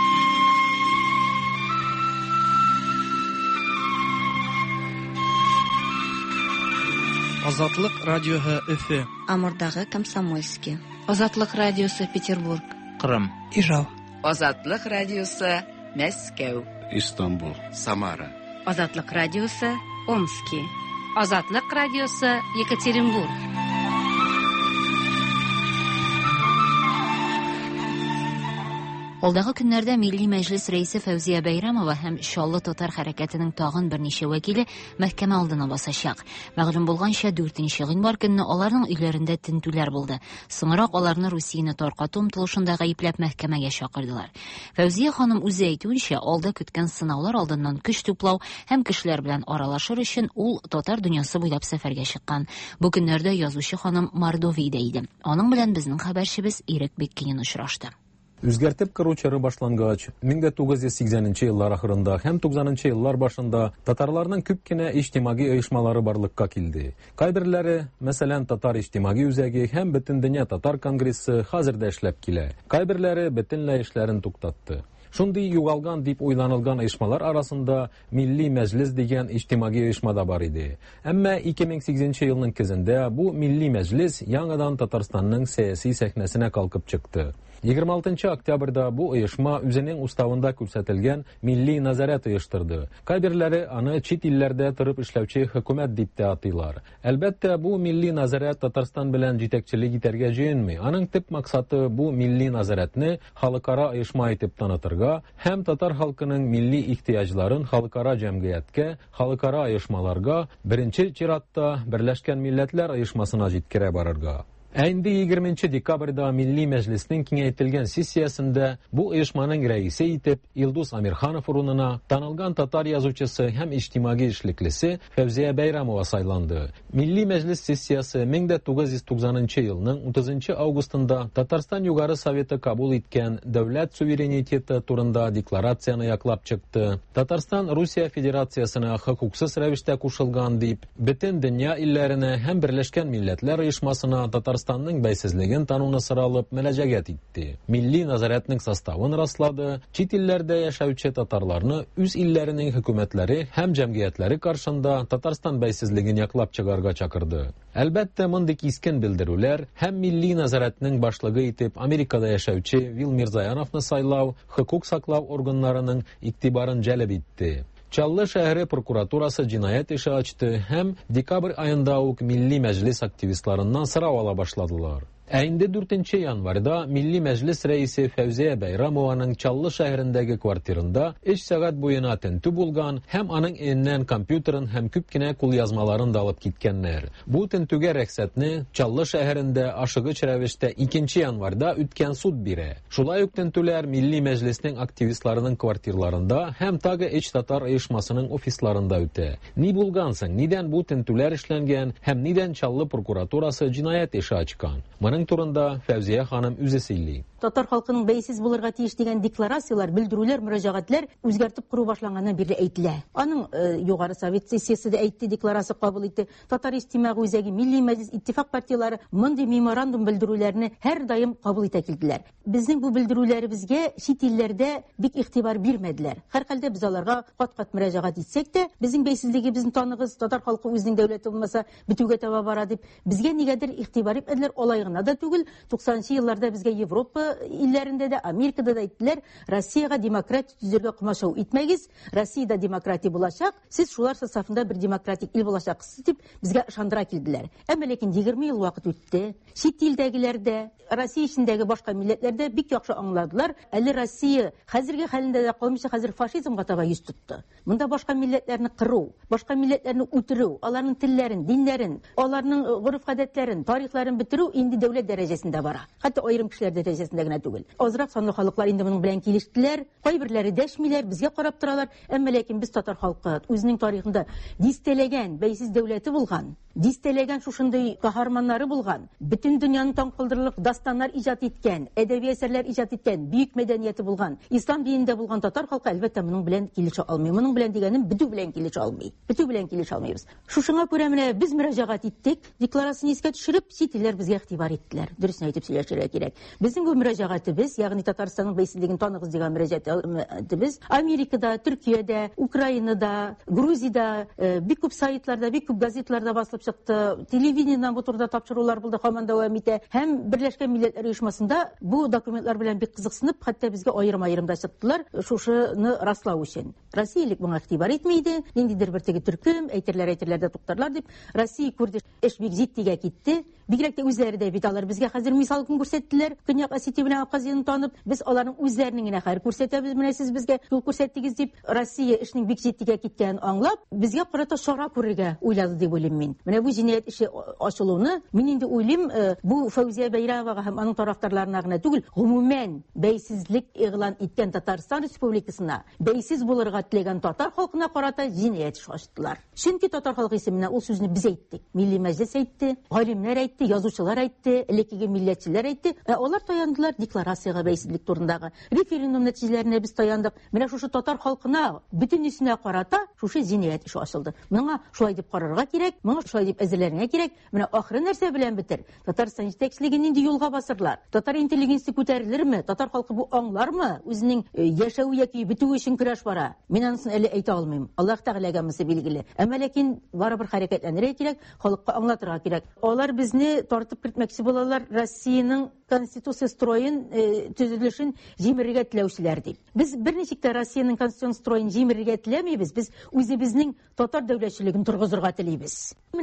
Speaker 11: Азатлык радиоһы, Өфө.
Speaker 12: Амурдагы Комсомольский.
Speaker 1: Азатлык радиосы, Петербург.
Speaker 11: Кырым. Ижау.
Speaker 12: Азатлык радиосы, Мәскәү.
Speaker 24: Истанбул.
Speaker 11: Самара.
Speaker 12: Азатлык радиосы, Омский.
Speaker 1: Азатлык радиосы, Екатеринбург. Алдагы көннәрдә Милли Мәҗлес рәисе Фәүзия Бәйрәмова һәм Шаллы татар хәрәкәтенең тагын берничә вәкиле мәхкәмә алдына басачак. Мәгълүм булганча 4 гыйнвар көнне аларның өйләрендә тентүләр булды. Соңрак аларны Русияне таркату омтылышында гаепләп мәхкәмәгә чакырдылар. Фәүзия ханым үзе әйтүенчә, алда көткән сынаулар алдыннан көч туплау һәм кешеләр белән аралашыр өчен ул татар дөньясы буйлап сәфәргә чыккан. Бу көннәрдә язучы ханым Мордовиядә иде. Аның белән безнең хәбәрчебез Ирек Беккинин очрашты.
Speaker 13: Үзгәртеп кыру чоры башлангач, 1980 еллар ахырында һәм 90 еллар башында татарларның күп кенә иҗтимагый оешмалары барлыкка килде. Кайберләре, мәсәлән, Татар иҗтимагый үзәге һәм Бөтендөнья татар конгрессы хәзердә эшләп килә. Кайберләре бөтенләй эшләрен туктатты. Шундый югалган дип уйланылган оешмалар арасында Милли Мәҗлес дигән иҗтимагый оешма да бар иде. Әмма 2008 елның көзендә бу Милли Мәҗлес яңадан Татарстанның сәяси сәхнәсенә калкып чыкты. 26 октябрьдә бу оешма үзенең уставында күрсәтелгән Милли назарат оештырды. Кайберләре аны чит илләрдә торып эшләүче хөкүмәт дип тә атыйлар. Әлбәттә, бу Милли назарат Татарстан белән җитәкчелек итәргә җыенмый. Аның төп максаты бу Милли назаратны халыкара оешма итеп танытырга һәм татар халкының милли ихтыяҗларын халыкара җәмгыятькә, халыкара оешмаларга, беренче чиратта Берләшкән Милләтләр оешмасына җиткерә барырга. Әнді 20 декабрда Milli Мәжлестің кеңейтілген сессиясында бұл ұйышманың рәисе итеп Илдус Амирханов урынына танылған татар язучысы һәм иҗтимагый эшлеклесе Фәвзия Бәйрәмова сайланды. Milli Мәжлес сессиясы 1990 елның 30 августында Татарстан Югары Советы кабул иткән дәүләт суверенитеты турында декларацияны яклап чыкты. Татарстан Русия Федерациясына хокуксыз рәвештә кушылган дип, бөтен дөнья илләренә һәм Берләшкән Милләтләр оешмасына Татарстанның бәйсезлеген тануны соралып мөрәҗәгать итте. Милли назаратның составын раслады, чит илләрдә яшәүче татарларны үз илләренең хөкүмәтләре һәм җәмгыятьләре каршында Татарстан бәйсезлеген яклап чыгарга чакырды. Әлбәттә, мондый кискен белдерүләр һәм милли назаратның башлыгы итеп Америкада яшәүче Вил Мирзаяновны сайлау хокук саклау органнарының игътибарын җәлеп итте. Чаллы шәһәре прокуратурасы җинаять эше ачты һәм декабрь аенда ук Milli Мәҗлес активистларыннан сорау ала башладылар. Ә инде 4 январьда Milli Мәҗлес рәисе Фәвзия Бәйрәмованың Чаллы шәһәрендәге квартирында 3 сәгать буена тентү булган һәм аның эннән компьютерын һәм күп кенә кулъязмаларын да алып киткәннәр. Бу тентүгә рөхсәтне Чаллы шәһәрендә ашыгыч рәвештә 2 январьда үткән суд бирә. Шулай ук тентүләр Milli Мәҗлеснең активистларының квартираларында һәм тагы Эч татар оешмасының офисларында үтә. Ни булган соң, нидән бу тентүләр эшләнгән һәм нидән Чаллы прокуратурасы җинаять эше ачкан? Моның турында Фәвзия ханым үзе сөйли.
Speaker 3: Татар халкының бәйсез булырга тиеш дигән декларациялар, белдерүләр, мөрәҗәгатьләр үзгәртеп кору башланганнан бирле әйтелә. Аның Югары Совет сессиясе дә әйтте, декларация кабул итте. Татар иҗтимагый үзәге, Milli Мәҗлес, иттифак партиялары мондый меморандум белдерүләрне һәр даим кабул итә килделәр. Безнең бу белдерүләребезгә чит илләрдә бик игътибар бирмәделәр. Һәр хәлдә без аларга кат-кат мөрәҗәгать итсәк тә, безнең бәйсезлегебезне таныгыз, татар халкы үзенең дәүләте булмаса битүгә таба бара дип, безгә нигәдер игътибар итмәделәр. Алай гына да түгел, 90 елларда безгә Европа илләрендә дә, Америкада да әйттеләр, Россиягә демократия төзергә кумашау итмәгез, Россиядә демократия булачак, сез шулар сафында бер демократик ил булачаксыз дип безгә ышандыра килделәр. Әмма ләкин 20 ел вакыт үтте. Чит илдәгеләр дә, Россия ичендәге башка милләтләрдә бик яхшы аңладылар. Әле Россия хәзерге хәлендә дә калмыйча хәзер фашизмга таба йөз тотты. Монда башка милләтләрне кыру, башка милләтләрне үтерү, аларның телләрен, диннәрен, аларның гореф-гадәтләрен, тарихларын бетерү инде дәүләт дәрәҗәсендә бара. Хәтта аерым кешеләр дәрәҗәсендә генә түгел. Азрак санлы халыклар инде моның белән килештеләр. Кайберләре дәшмиләр, безгә карап торалар. Әмма ләкин без татар халкы үзенең тарихында дистәләгән бәйсез дәүләте булган, дистәләгән шушындый каһарманнары булган, бөтен дөньяны таң калдырырлык дастаннар иҗат иткән, әдәби әсәрләр иҗат иткән, бөек мәдәнияте булган, ислам динендә булган татар халкы әлбәттә моның белән килешә алмый. Моның белән дигәнем бетү белән килешә алмый. Бетү белән килешә алмыйбыз. Шушыңа күрә менә без мөрәҗәгать иттек, декларацияны искә төшереп, чит илләр безгә игътибар иттеләр. Дөресен әйтеп сөйләшергә кирәк. Безнең бу мөрәҗәгатебез, ягъни Татарстанның бәйсезлеген таныгыз дигән мөрәҗәгатебез Америкада, Төркиядә, Украинада, Грузиядә бик күп сайтларда, бик күп газеталарда басылып чыкты. Телевидениедән бу турыда тапшырулар булды, һаман дәвам итә. Һәм Берләшкән Милләтләр оешмасында бу документлар белән бик кызыксынып, хәтта безгә аерым-аерым да чыктылар, шушыны раслау өчен. Россиялек моңа игътибар итмәйде, ниндидер бер теге төркем, әйтерләрдә туктарлар дип, Россия күрде, эш бик җитдигә китте. Бигрәк тә үзләре дә бит алар безгә хәзер мисал көн күрсәттеләр. Көньяк Осетия белән Абхазияны танып, без аларның үзләренең генә хәер күрсәтәбез, менә сез безгә юл күрсәттегез дип, Россия эшнең бик җитдигә киткәнен аңлап, безгә карата шара күрергә уйлады дип уйлыйм мин. Менә бу җинаять эше ачылуны мин инде уйлыйм, бу Фәүзия Бәйрәмовага һәм аның тарафдарларына гына түгел, гомумән бәйсезлек игълан иткән Татарстан Республикасына, бәйсез булырга теләгән татар халкына карата җинаять эше ачтылар. Чөнки татар халкы исеменә ул сүзне без әйттек. Milli Мәҗлес әйтте, галимнәр әйтте, язучылар әйтте, элеккеге милләтчеләр әйтте. Алар таяндылар декларацияга бәйсезлек турындагы. Референдум нәтиҗәләренә без таяндык. Менә шушы татар халкына бөтенесенә карата шушы җинаять эше ачылды. Моңа шулай дип карарга кирәк, моңа шулай дип әзерләргә кирәк. Менә ахыры нәрсә белән бетер? Татарстан җитәкчелеге нинди юлга басырлар? Татар интеллигенциясе күтәрелерме? Татар халкы бу аңлармы? Үзенең яшәү яки бетү өчен көрәш бара. Мин анысын әле әйтә алмыйм. Аллаһ Тәгаләгә мысы билгеле. Әмма ләкин барыбер хәрәкәтләнергә кирәк, халыкка аңлатырга кирәк. Алар безне тартып кертмәкче булалар, Россиянең конституция строен төзелешен җимерергә теләүчеләр дип. Без берничек тә Россиянең конституция строен җимерергә теләмибез. Без үзебезнең татар дәүләтчелеген торгызырга телибез. Менә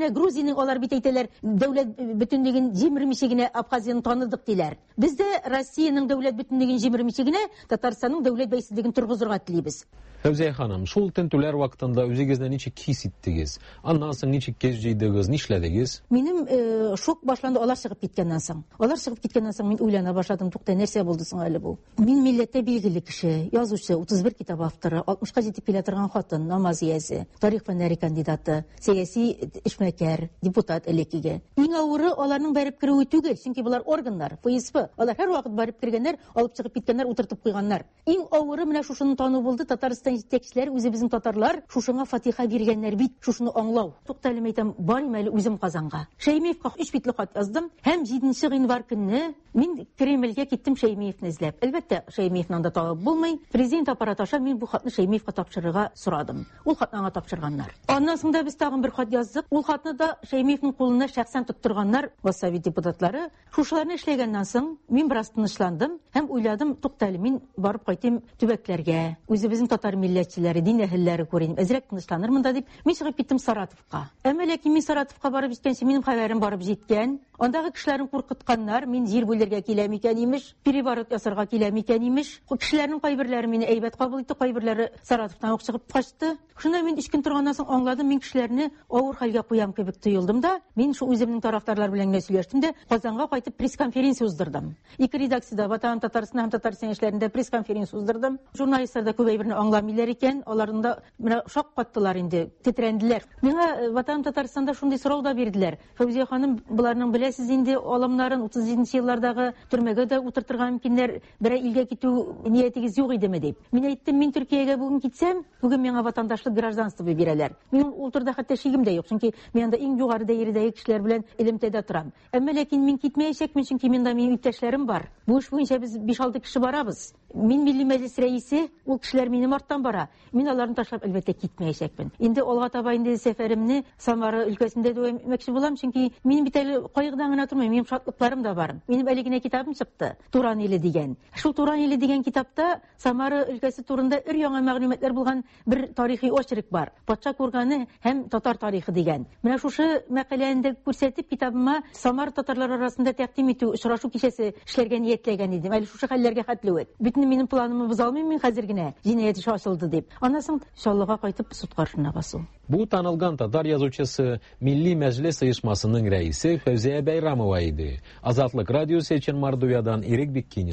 Speaker 3: Грузияның алар бит әйтәләр, дәүләт бөтенлеген җимермичә генә Абхазияны таныдык диләр. Без дә Россиянең дәүләт бөтенлеген җимермичә генә Татарстанның дәүләт бәйсезлеген торгызырга телибез.
Speaker 13: Фәүзия ханым, шул тентүләр вакытында үзегезне ничек хис иттегез? Аннан соң ничек кеш җыйдыгыз, нишләдегез?
Speaker 3: Минем шок башланды алар чыгып киткәннән соң. Алар чыгып киткәннән соң мин уйлана башладым, тукта, нәрсә булды соң әле бу? Мин милләттә билгеле кеше, язучы, 31 китап авторы, 60-ка җитеп килә торган хатын, намаз иясе, тарих фәннәре кандидаты, сәяси эшмәкәр, депутат элеккегә. Иң авыры аларның барып керүе түгел, чөнки булар органнар, ФСБ. Алар һәр вакыт барып кергәннәр, алып чыгып киткәннәр, утыртып куйганнар. Иң авыры менә шушыны тану булды. Татарстан җитәкчеләре, үзебезнең татарлар, шушыңа фатиха биргәннәр бит, шушыны аңлау. Тукталым әйтәм, барым әле үзем Казанга. Шәймиевка 3 битле хат яздым, һәм 7 гыйнвар көнне мин Кремльгә киттем Шәймиевне эзләп. Әлбәттә, Шәймиевне анда табып булмый. Президент аппараты аша мин бу хатны Шәймиевка тапшырырга сорадым. Ул хатны аңа тапшырганнар. Аннан соң да без тагын бер хат яздык. Ул хатны да Шәймиевнең кулына шәхсән тоттырганнар, Совет депутатлары. Шушыларны эшләгәннән соң мин бераз тынычландым һәм уйладым, туктале, мин барып кайтыйм төбәкләргә. Үзебезнең татар милләтчеләре, дин әһелләре күрим, әзрәк тынычланырмын да дип, мин чыгып киттем Саратовка. Әмма ләкин мин Саратовка барып җиткәнче минем хәбәрем барып җиткән. Андагы кешеләрне куркытканнар, мин җир бүләргә киләм икән имеш, переворот ясарга киләм икән имеш. Кешеләрнең кайберләре мине әйбәт кабул итте, кайберләре Саратовтан ук чыгып качты. Шунда мин 3 көн торганнан соң аңладым, мин кешеләрне авыр хәлгә куям кебек тоелдым да, мин шу үземнең тарафдарлар белән генә сөйләштем дә, Казанга кайтып пресс-конференция уздырдым. Ике редакциядә, Ватан Татарстан һәм Татарстан эшләрендә пресс-конференция уздырдым. Журналистлар да күп әйберне аңламыйлар икән, аларның да менә шак каттылар инде, тетрәнделәр. Миңа Ватан Татарстанда шундый сорау да бирделәр. Фәүзия ханым, буларның беләсез инде аламнарын 37 еллардагы төрмәгә дә утыртырга мөмкиннәр, берәр илгә китү ниятегез юк идеме дип. Мин әйттем, мин Төркиягә бүген китсәм, бүген миңа ватандашлык гражданство бирәләр. Мин ул турыда хәтта шигем дә юк, чөнки мин анда иң югары дәрәҗәдәге кешеләр белән элемтәдә торам. Әмма ләкин мин китмәячәкмен, чөнки миндә минем иптәшләрем бар. Бу эш буенча без 5-6 кеше барабыз. Мин милли мәҗлес рәисе, ул кешеләр минем арттан бара. Мин аларны ташлап әлбәттә китмәячәкмен. Инде алга таба инде сәфәремне Самара өлкәсендә дәвам итмәкче булам, чөнки мин бит әле кайгыдан гына тормыйм, минем шатлыкларым да бар. Минем әле генә китабым чыкты, Туран иле дигән. Шул Туран иле дигән китапта Самара өлкәсе турында өр-яңа мәгълүматлар булган бер тарихи очерк бар. Патша курганы һәм татар тарихы дигән. Менә шушы мәкаләендә күрсәтеп китабыма Самара татарлар арасында тәкъдим итү, очрашу кичәсе эшләргә ниятләгән идем. Әле шушы хәлләргә хәтле үт. Минем планымны боза алмыйм мин хәзер генә, җинаять эше ачылды дип. Аннан соң иншаллага кайтып суд каршына басу.
Speaker 13: Бу танылган татар язучысы Милли мәҗлес оешмасының рәисе Фәүзия Бәйрамова иде. Азатлык радиосы өчен Мордовиядан Ирек Биккинин.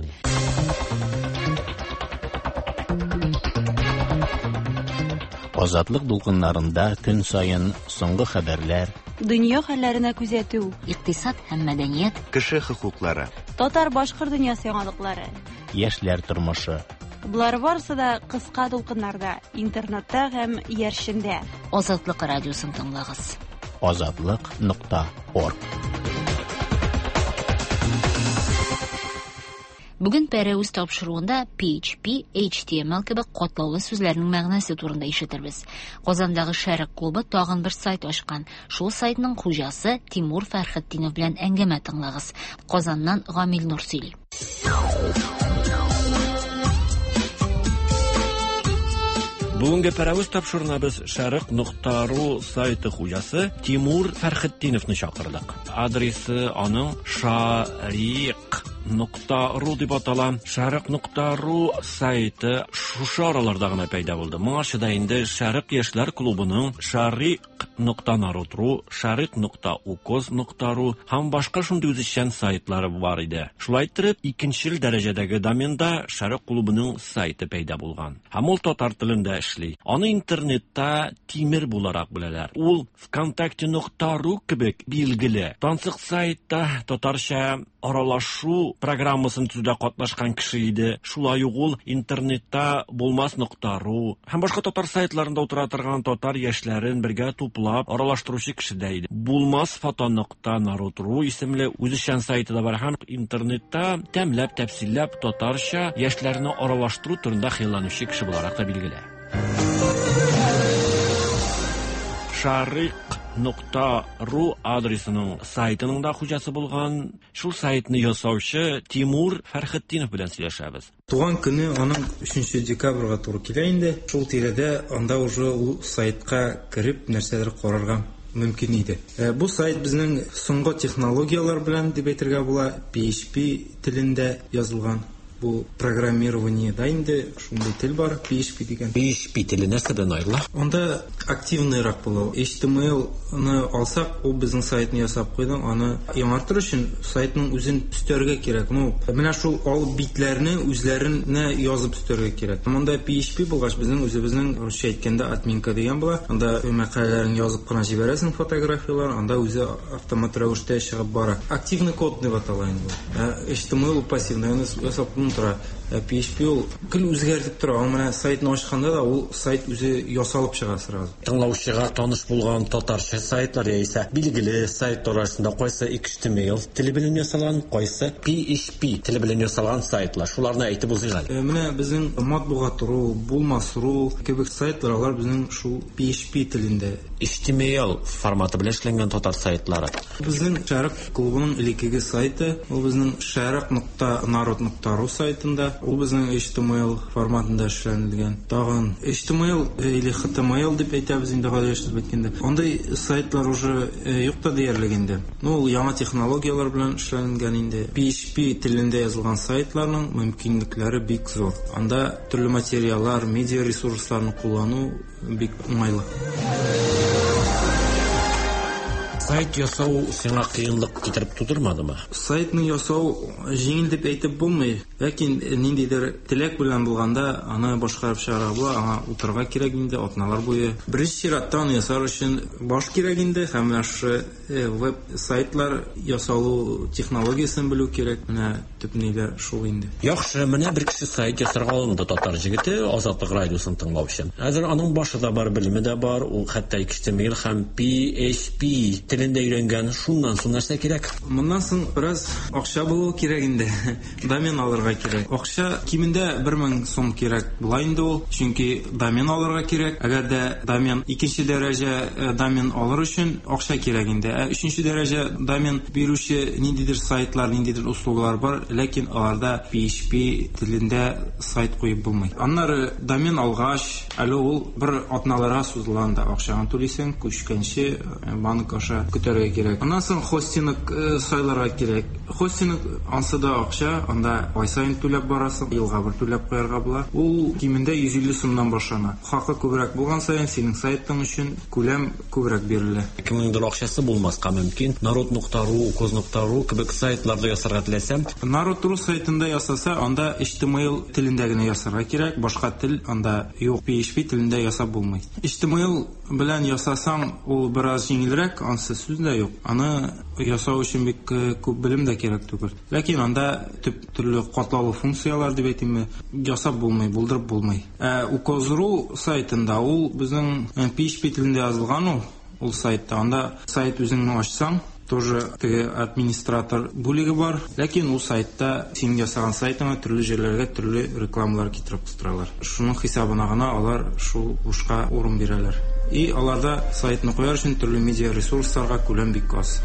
Speaker 2: Азатлык дулкыннарында көн сайын соңгы хәбәрләр,
Speaker 7: дөнья хәлләренә күзәтү,
Speaker 1: икътисад һәм мәдәният,
Speaker 18: кеше хокуклары,
Speaker 7: татар-башкорт дөньясы яңалыклары,
Speaker 2: яшьләр тормышы.
Speaker 7: Булар барысы да кыска дулкыннарда, интернетта һәм яршендә.
Speaker 1: Азатлык радиосын тыңлагыз.
Speaker 2: Azatlyk.org.
Speaker 1: Бүген Пәрәүз тапшыруында PHP, HTML кебек катлаулы сүзләрнең мәгънәсе турында ишетербез. Казандагы Шәрык клубы тагын бер сайт ачкан. Шул сайтның хуҗасы Тимур Фәрхетдинов белән әңгәмә тыңлагыз. Казаннан Гамил Нурсили.
Speaker 14: Бүгенге Пәрәүз тапшыруына без Шәрык.ру сайты хуҗасы Тимур Фәрхетдиновны чакырдык. Адресы аның Шарик.ру дип атала. Шәрык.ру сайты шушы араларда гына пайда булды. Моңарчы да инде Шәрык яшьләр клубының Шарик.нару, Шарик.укоз.ру һәм башка шундый үзешчән сайтлары бар иде. Шулай итеп, икенчел дәрәҗәдәге доменда Шәрык клубының сайты пайда булган. Һәм ул татар телендә эшли. Аны интернетта Тимер буларак беләләр. Ул вконтакте.ру кебек билгеле. Тансык сайтта татарча аралашу программасын төзүдә катнашкан кеше иде. Шулай ук ул интернетта булмас.ру һәм башка татар сайтларында утыра торган татар яшьләрен бергә туплап аралаштыручы кеше дә иде. Булмас.нару исемле үзешчән сайты да бар һәм интернетта тәмләп, тәфсилләп татарча яшьләрне аралаштыру турында хыялланучы кеше буларак та билгеле. Шарик.ру адресының сайтының да хуҗасы булган шул сайтны ясаучы Тимур Фәрхетдинов белән сөйләшәбез.
Speaker 6: Туган көне аның 3 декабрьгә туры килә инде. Шул тирәдә анда уже ул сайтка кирип нәрсәдер карарга мөмкин иде. Бу сайт безнең соңгы технологиялар белән дип әйтергә була, PHP телендә язылган. Бу программирование да инде шундый тел бар, PHP дигән.
Speaker 14: PHP теле нәрсәдән аерыла?
Speaker 6: Анда активныйрак була. HTML-ны алсак, ул безнең сайтны ясап куйдың, аны яңартыр өчен сайтның үзен өстәргә кирәк. Менә шул алып битләрне үзләренә язып өстәргә кирәк. Монда PHP булгач, безнең үзебезнең русча әйткәндә админка дигән була. Анда мәкаләләрен язып кына җибәрәсең, фотографиялар, анда үзе автомат рәвештә чыгып бара. Активный код дип атала инде. HTML пассивный, ясап тора. PHP ул көл үзгәртеп тора. Менә сайтны ачканда да ул сайт үзе ясалып чыга сразу.
Speaker 14: Тыңлаучыга таныш булган татарча сайтлар яисә билгеле сайт арасында кайсы HTML теле белән ясалган, кайсы PHP теле белән ясалган сайтлар. Шуларны әйтеп узыйгыз.
Speaker 6: Менә безнең матбугат.ру, Булмас.ру кебек сайтлар алар безнең шул PHP телендә.
Speaker 14: HTML форматы белән эшләнгән татар сайтлары.
Speaker 6: Безнең Шәрык клубының элеккеге сайты, ул безнең sharq.narod.ru сайтында. Ул безнең HTML форматында эшләнелгән. Тагын HTML или HTML дип әйтәбез инде гадәттә әйткәндә. Андый сайтлар уже юк та диярлек инде. Ул яңа технологиялар белән эшләнгән инде. PHP телендә язылган сайтларның мөмкинлекләре бик зур. Анда төрле материаллар, медиа ресурсларны куллану бик уңайлы.
Speaker 14: Сайт ясау сиңа кыенлык китереп тудырмадымы?
Speaker 6: Сайтны ясау җиңел дип әйтеп булмый. Ләкин ниндидер теләк белән булганда, аны башкарып чыгарга була, аңа утырга кирәк инде, атналар буе. Беренче чиратта аны ясар өчен баш кирәк инде, һәм веб сайтлар ясалу технологиясын белү кирәк. Менә төп ниләр шул инде.
Speaker 14: Яхшы, менә бер кеше сайт ясарга алынды татар җегете, Азатлык радиосын тыңлаучы. Хәзер аның башында бар, белеме дә бар, ул хәтта HTML һәм PHP телендә өйрәнгән. Шуннан соң нәрсә кирәк?
Speaker 6: Моннан соң бераз акча булу кирәк инде. Домен алырга кирәк. Акча кимендә 1000 сум кирәк була инде ул, чөнки домен алырга кирәк. Әгәр дә домен икенче дәрәҗә домен алыр өчен акча кирәк инде. Өченче дәрәҗә домен бирүче ниндидер сайтлар, ниндидер услуглар бар, ләкин аларда PHP телендә сайт куеп булмый. Аннары домен алгач, әле ул бер атналарга сузылган да акчаны түлисең, күчкәнче банк аша көтәргә кирәк. Аннан соң хостинг сайларга кирәк. Хостинг ансы да акча, анда ай сайын түләп барасың, елга бер түләп куярга була. Ул кимендә 150 сумнан башлана. Хакы күбрәк булган саен синең сайтың өчен күләм күбрәк бирелә.
Speaker 14: Кемнеңдер акчасы булмаска мөмкин. Narod.ru, Ukoz.ru кебек сайтларда ясарга теләсәм,
Speaker 6: Narod.ru сайтында ясаса, анда HTML телендә генә ясарга кирәк, башка тел анда юк, PHP телендә ясап булмый. HTML белән ясасаң, ул бераз җиңелрәк, ансы сүз дә юк. Аны ясау өчен бик күп белем дә кирәк түгел. Ләкин анда төрле катлаулы функциялар дип әйтимме, ясап булмый, булдырып булмый. Ukoz.ru сайтында ул безнең PHP телендә язылган ул сайтта. Анда сайт үзеңне ачсаң, тоже администратор бүлеге бар, ләкин ул сайтта син ясаган сайтыңа төрле җирләргә төрле рекламалар китереп тутыралар. Шуның хисабына гына алар шул бушка урын бирәләр. И аларда сайтны куяр өчен төрле медиа ресурсларга күләм бик аз.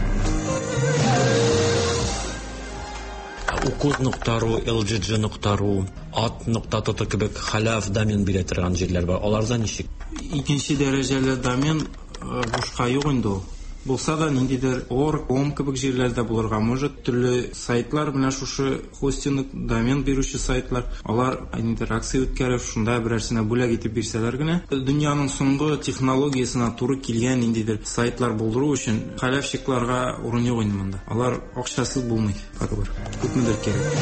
Speaker 14: Ukoz.ru, LGG.ru, at.tt кебек халяв домен бирә торган җирләр бар. Аларда ничек?
Speaker 6: Икенче дәрәҗәле домен бушка юк инде ул. Булса да ниндидер org.com кебек җирләрдә булырга может, төрле сайтлар, менә шушы хостинг домен бирүче сайтлар, алар интеракция үткәреп, шунда берәрсенә бүләк итеп бирсәләр генә, дөньяның соңгы технологиясына туры килгән ниндидер сайтлар булдыру өчен хәләфчикларга урын юк инде монда. Алар акчасыз булмый, барыбер. Күпмедер кирәк.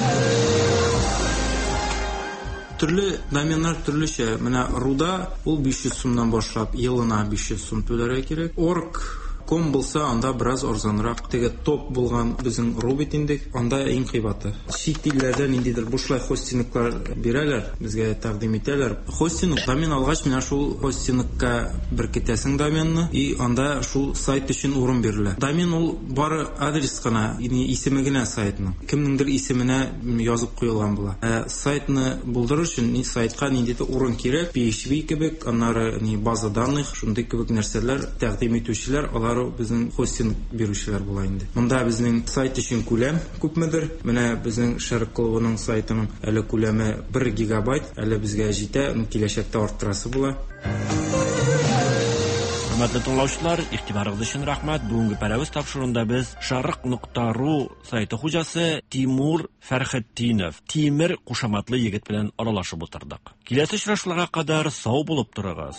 Speaker 6: Төрле доменнар төрлечә. Менә руда ул 500 сумнан башлап, елына 500 сум түләргә кирәк. Org.com булса, анда бераз арзанрак. Теге топ булган безнең Рубит инде, анда иң кыйбаты. Чит илләрдә ниндидер бушлай хостинглар бирәләр, безгә тәкъдим итәләр. Хостинг домен алгач, менә шул хостингка бер китәсең доменны, и анда шул сайт өчен урын бирелә. Домен ул бары адрес кына, исеме генә сайтның. Кемнеңдер исеменә язып куелган була. Сайтны булдыру өчен сайтка ниндидер урын кирәк, PHP кебек, аннары база данных, шундый кебек нәрсәләр тәкъдим итүчеләр, алар безнең хостинг бирүчеләр була инде. Монда безнең сайт өчен күләм күпмедер. Менә безнең Шәрык клубының сайтының әле күләме 1 гигабайт, әле безгә җитә, киләчәктә арттырасы була.
Speaker 14: Hörmətli dinləyicilər, игътибарыгыз өчен рәхмәт. Бүгенге пәрәвиз тапшырында біз Sharq.ru сайты хуҗасы Тимур Фәрхетдинов, Тимир кушаматлы егет белән аралашып утырдык. Киләсе очрашуларга кадәр сау булып торыгыз.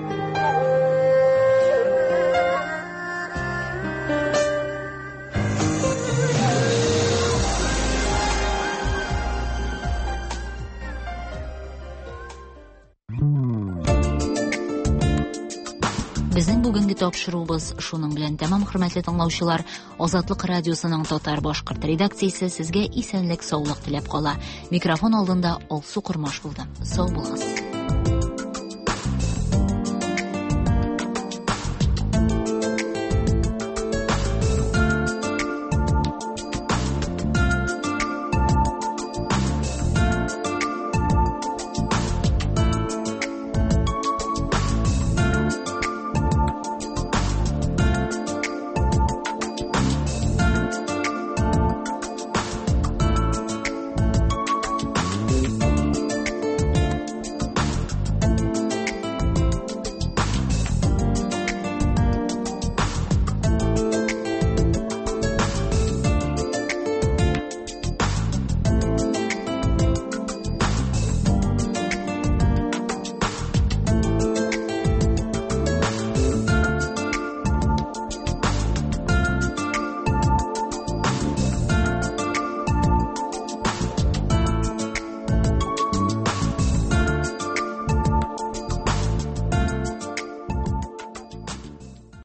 Speaker 1: Безнең бүгенге тапшыруыбыз шуның белән тәмам, хөрмәтле тыңлаучылар. Азатлык радиосының татар-башкорт редакциясе сезгә исәнлек, саулык теләп кала. Микрофон алдында Алсу Курмаш булды. Сау булыгыз.